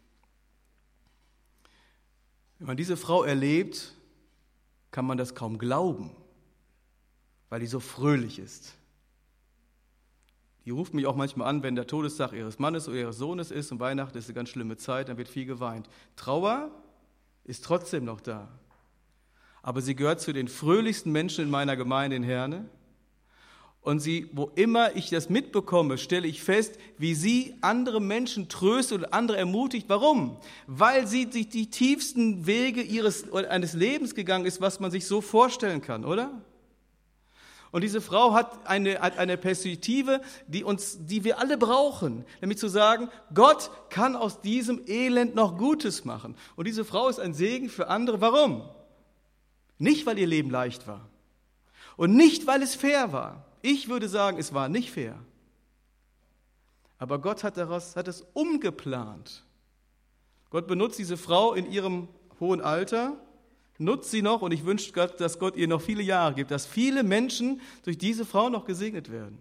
Wenn man diese Frau erlebt, kann man das kaum glauben, weil die so fröhlich ist. Die ruft mich auch manchmal an, wenn der Todestag ihres Mannes oder ihres Sohnes ist und Weihnachten ist eine ganz schlimme Zeit, dann wird viel geweint. Trauer ist trotzdem noch da. Aber sie gehört zu den fröhlichsten Menschen in meiner Gemeinde in Herne. Und sie, wo immer ich das mitbekomme, stelle ich fest, wie sie andere Menschen tröstet und andere ermutigt. Warum? Weil sie die, die tiefsten Wege ihres, eines Lebens gegangen ist, was man sich so vorstellen kann, oder? Und diese Frau hat eine, hat eine Perspektive, die, uns, die wir alle brauchen, nämlich zu sagen, Gott kann aus diesem Elend noch Gutes machen. Und diese Frau ist ein Segen für andere. Warum? Nicht, weil ihr Leben leicht war und nicht, weil es fair war. Ich würde sagen, es war nicht fair. Aber Gott hat, daraus, hat es umgeplant. Gott benutzt diese Frau in ihrem hohen Alter, nutzt sie noch und ich wünsche Gott, dass Gott ihr noch viele Jahre gibt, dass viele Menschen durch diese Frau noch gesegnet werden.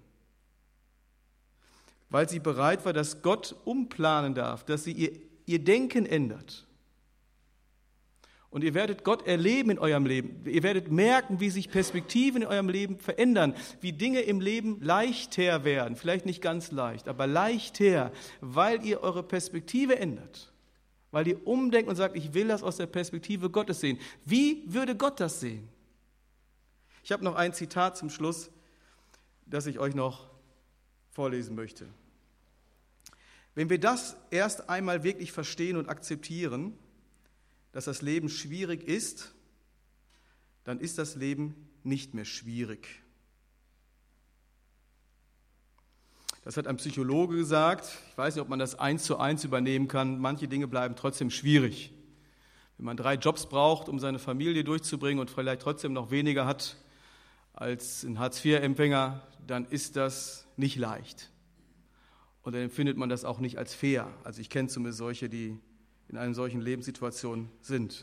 Weil sie bereit war, dass Gott umplanen darf, dass sie ihr, ihr Denken ändert. Und ihr werdet Gott erleben in eurem Leben. Ihr werdet merken, wie sich Perspektiven in eurem Leben verändern, wie Dinge im Leben leichter werden. Vielleicht nicht ganz leicht, aber leichter, weil ihr eure Perspektive ändert. Weil ihr umdenkt und sagt, ich will das aus der Perspektive Gottes sehen. Wie würde Gott das sehen? Ich habe noch ein Zitat zum Schluss, das ich euch noch vorlesen möchte. Wenn wir das erst einmal wirklich verstehen und akzeptieren, dass das Leben schwierig ist, dann ist das Leben nicht mehr schwierig. Das hat ein Psychologe gesagt. Ich weiß nicht, ob man das eins zu eins übernehmen kann. Manche Dinge bleiben trotzdem schwierig. Wenn man drei Jobs braucht, um seine Familie durchzubringen und vielleicht trotzdem noch weniger hat als ein Hartz vier Empfänger, dann ist das nicht leicht. Und dann empfindet man das auch nicht als fair. Also ich kenne zumindest solche, die in einer solchen Lebenssituation sind.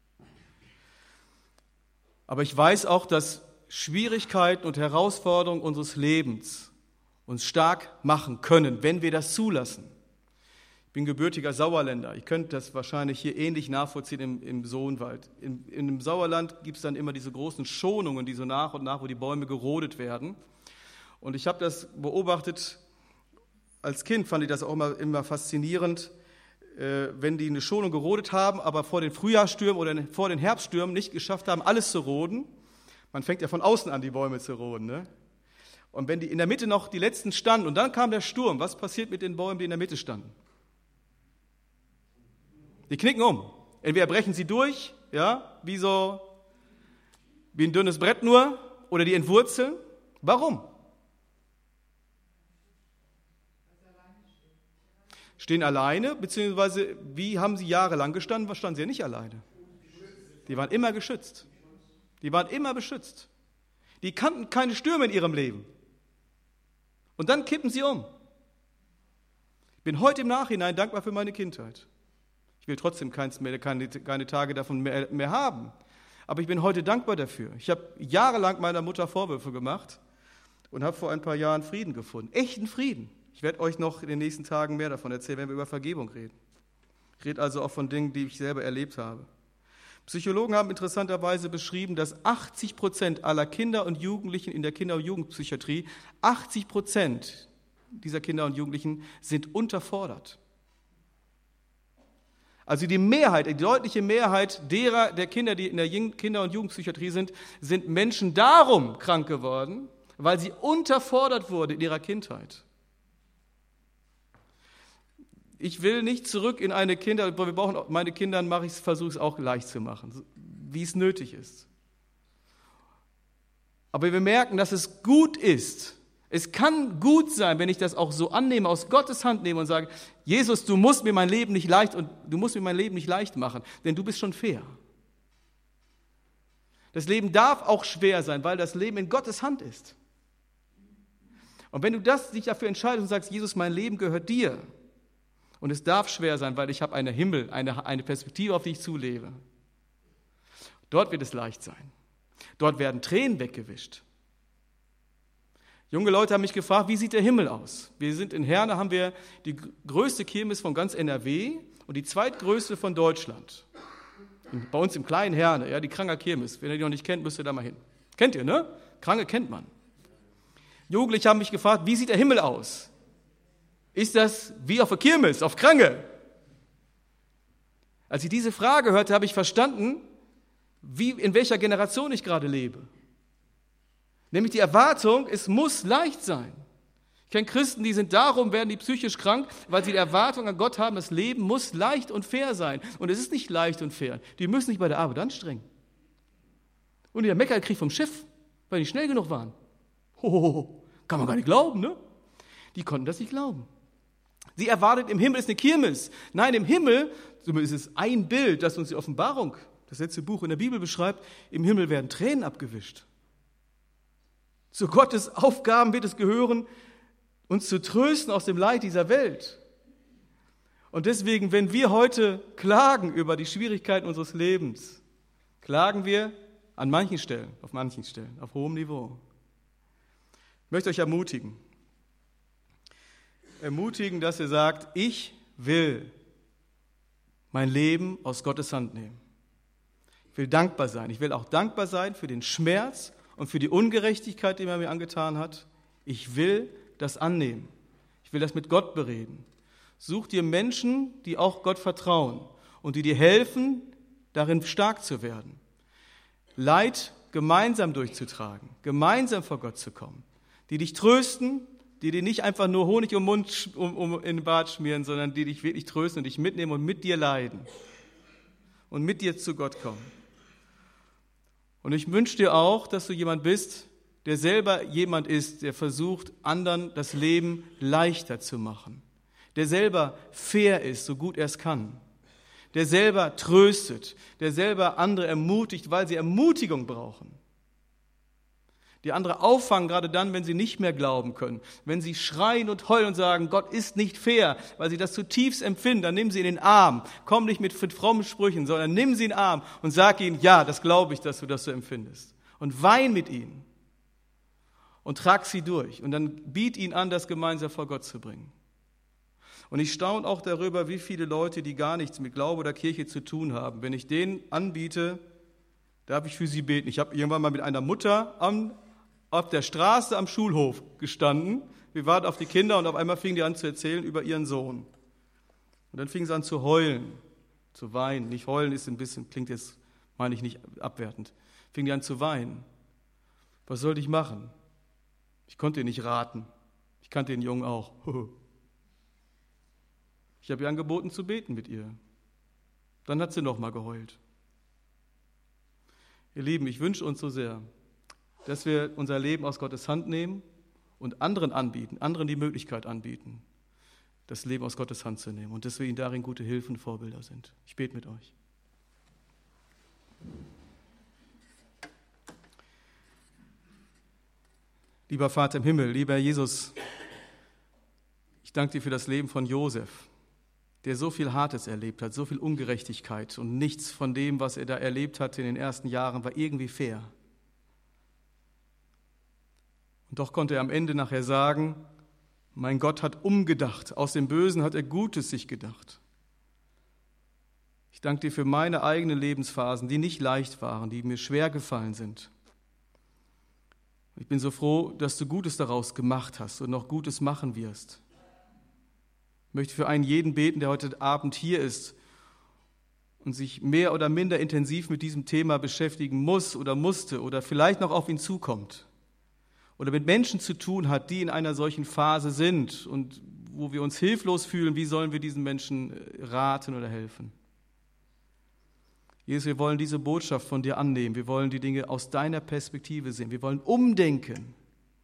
Aber ich weiß auch, dass Schwierigkeiten und Herausforderungen unseres Lebens uns stark machen können, wenn wir das zulassen. Ich bin gebürtiger Sauerländer. Ich könnte das wahrscheinlich hier ähnlich nachvollziehen im, im Sohnwald. In, in dem Sauerland gibt es dann immer diese großen Schonungen, die so nach und nach, wo die Bäume gerodet werden. Und ich habe das beobachtet, als Kind fand ich das auch immer, immer faszinierend, wenn die eine Schonung gerodet haben, aber vor den Frühjahrsstürmen oder vor den Herbststürmen nicht geschafft haben, alles zu roden. Man fängt ja von außen an, die Bäume zu roden. Ne? Und wenn die in der Mitte noch die letzten standen und dann kam der Sturm, was passiert mit den Bäumen, die in der Mitte standen? Die knicken um. Entweder brechen sie durch, ja, wie so wie ein dünnes Brett nur, oder die entwurzeln. Warum? Stehen alleine, beziehungsweise wie haben sie jahrelang gestanden? Was standen sie ja nicht alleine? Die waren immer geschützt. Die waren immer beschützt. Die kannten keine Stürme in ihrem Leben. Und dann kippen sie um. Ich bin heute im Nachhinein dankbar für meine Kindheit. Ich will trotzdem keins mehr, keine, keine Tage davon mehr, mehr haben. Aber ich bin heute dankbar dafür. Ich habe jahrelang meiner Mutter Vorwürfe gemacht und habe vor ein paar Jahren Frieden gefunden. Echten Frieden. Ich werde euch noch in den nächsten Tagen mehr davon erzählen, wenn wir über Vergebung reden. Ich rede also auch von Dingen, die ich selber erlebt habe. Psychologen haben interessanterweise beschrieben, dass achtzig Prozent aller Kinder und Jugendlichen in der Kinder- und Jugendpsychiatrie, achtzig Prozent dieser Kinder und Jugendlichen sind unterfordert. Also die Mehrheit, die deutliche Mehrheit derer der Kinder, die in der Kinder- und Jugendpsychiatrie sind, sind Menschen darum krank geworden, weil sie unterfordert wurden in ihrer Kindheit. Ich will nicht zurück in eine Kinder, wir brauchen meine Kindern, mache ich es, versuche es auch leicht zu machen, wie es nötig ist. Aber wir merken, dass es gut ist. Es kann gut sein, wenn ich das auch so annehme, aus Gottes Hand nehme und sage, Jesus, du musst mir mein Leben nicht leicht und du musst mir mein Leben nicht leicht machen, denn du bist schon fair. Das Leben darf auch schwer sein, weil das Leben in Gottes Hand ist. Und wenn du das dich dafür entscheidest und sagst, Jesus, mein Leben gehört dir, und es darf schwer sein, weil ich habe einen Himmel, eine, eine Perspektive, auf die ich zulebe. Dort wird es leicht sein. Dort werden Tränen weggewischt. Junge Leute haben mich gefragt, wie sieht der Himmel aus? Wir sind in Herne, haben wir die größte Kirmes von ganz N R W und die zweitgrößte von Deutschland. Bei uns im kleinen Herne, ja, die Kranger Kirmes. Wenn ihr die noch nicht kennt, müsst ihr da mal hin. Kennt ihr, ne? Krange kennt man. Jugendliche haben mich gefragt, wie sieht der Himmel aus? Ist das wie auf der Kirmes, auf Krange? Als ich diese Frage hörte, habe ich verstanden, wie, in welcher Generation ich gerade lebe. Nämlich die Erwartung, es muss leicht sein. Ich kenne Christen, die sind darum, werden die psychisch krank, weil sie die Erwartung an Gott haben, das Leben muss leicht und fair sein. Und es ist nicht leicht und fair. Die müssen sich bei der Arbeit anstrengen. Und der Mecker kriegt vom Chef, weil die schnell genug waren. Hohoho, kann man gar nicht glauben, ne? Die konnten das nicht glauben. Sie erwartet, im Himmel ist eine Kirmes. Nein, im Himmel, so ist es ein Bild, das uns die Offenbarung, das letzte Buch in der Bibel beschreibt, im Himmel werden Tränen abgewischt. Zu Gottes Aufgaben wird es gehören, uns zu trösten aus dem Leid dieser Welt. Und deswegen, wenn wir heute klagen über die Schwierigkeiten unseres Lebens, klagen wir an manchen Stellen, auf manchen Stellen, auf hohem Niveau. Ich möchte euch ermutigen, ermutigen, dass ihr sagt, ich will mein Leben aus Gottes Hand nehmen. Ich will dankbar sein. Ich will auch dankbar sein für den Schmerz und für die Ungerechtigkeit, die er mir angetan hat. Ich will das annehmen. Ich will das mit Gott bereden. Such dir Menschen, die auch Gott vertrauen und die dir helfen, darin stark zu werden. Leid gemeinsam durchzutragen, gemeinsam vor Gott zu kommen. Die dich trösten, die dir nicht einfach nur Honig um den Mund um, um, in den Bart schmieren, sondern die dich wirklich trösten und dich mitnehmen und mit dir leiden und mit dir zu Gott kommen. Und ich wünsche dir auch, dass du jemand bist, der selber jemand ist, der versucht, anderen das Leben leichter zu machen. Der selber fair ist, so gut er es kann. Der selber tröstet, der selber andere ermutigt, weil sie Ermutigung brauchen. Die andere auffangen, gerade dann, wenn sie nicht mehr glauben können. Wenn sie schreien und heulen und sagen, Gott ist nicht fair, weil sie das zutiefst empfinden, dann nimm sie in den Arm. Komm nicht mit frommen Sprüchen, sondern nimm sie in den Arm und sag ihnen, ja, das glaube ich, dass du das so empfindest. Und wein mit ihnen und trag sie durch. Und dann biet ihnen an, das gemeinsam vor Gott zu bringen. Und ich staune auch darüber, wie viele Leute, die gar nichts mit Glaube oder Kirche zu tun haben, wenn ich denen anbiete, darf ich für sie beten. Ich habe irgendwann mal mit einer Mutter am auf der Straße am Schulhof gestanden. Wir warten auf die Kinder und auf einmal fingen die an zu erzählen über ihren Sohn. Und dann fingen sie an zu heulen, zu weinen. Nicht heulen ist ein bisschen, klingt jetzt, meine ich nicht abwertend. Fingen die an zu weinen. Was sollte ich machen? Ich konnte ihr nicht raten. Ich kannte den Jungen auch. Ich habe ihr angeboten zu beten mit ihr. Dann hat sie nochmal geheult. Ihr Lieben, ich wünsche uns so sehr, dass wir unser Leben aus Gottes Hand nehmen und anderen anbieten, anderen die Möglichkeit anbieten, das Leben aus Gottes Hand zu nehmen und dass wir ihnen darin gute Hilfen, Vorbilder sind. Ich bete mit euch. Lieber Vater im Himmel, lieber Jesus, ich danke dir für das Leben von Josef, der so viel Hartes erlebt hat, so viel Ungerechtigkeit und nichts von dem, was er da erlebt hat in den ersten Jahren, war irgendwie fair. Und doch konnte er am Ende nachher sagen, mein Gott hat umgedacht, aus dem Bösen hat er Gutes sich gedacht. Ich danke dir für meine eigenen Lebensphasen, die nicht leicht waren, die mir schwer gefallen sind. Ich bin so froh, dass du Gutes daraus gemacht hast und noch Gutes machen wirst. Ich möchte für einen jeden beten, der heute Abend hier ist und sich mehr oder minder intensiv mit diesem Thema beschäftigen muss oder musste oder vielleicht noch auf ihn zukommt. Oder mit Menschen zu tun hat, die in einer solchen Phase sind und wo wir uns hilflos fühlen, wie sollen wir diesen Menschen raten oder helfen? Jesus, wir wollen diese Botschaft von dir annehmen. Wir wollen die Dinge aus deiner Perspektive sehen. Wir wollen umdenken.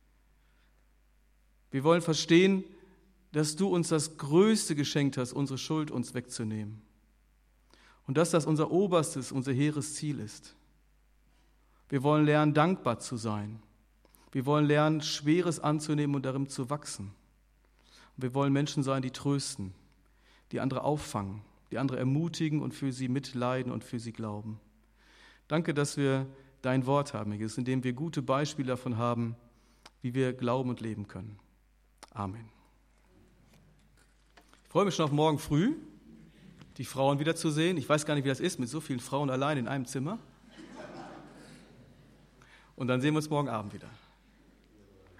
Wir wollen verstehen, dass du uns das Größte geschenkt hast, unsere Schuld uns wegzunehmen. Und dass das unser oberstes, unser hehres Ziel ist. Wir wollen lernen, dankbar zu sein. Wir wollen lernen, Schweres anzunehmen und darin zu wachsen. Und wir wollen Menschen sein, die trösten, die andere auffangen, die andere ermutigen und für sie mitleiden und für sie glauben. Danke, dass wir dein Wort haben, Jesus, in dem wir gute Beispiele davon haben, wie wir glauben und leben können. Amen. Ich freue mich schon auf morgen früh, die Frauen wiederzusehen. Ich weiß gar nicht, wie das ist, mit so vielen Frauen allein in einem Zimmer. Und dann sehen wir uns morgen Abend wieder.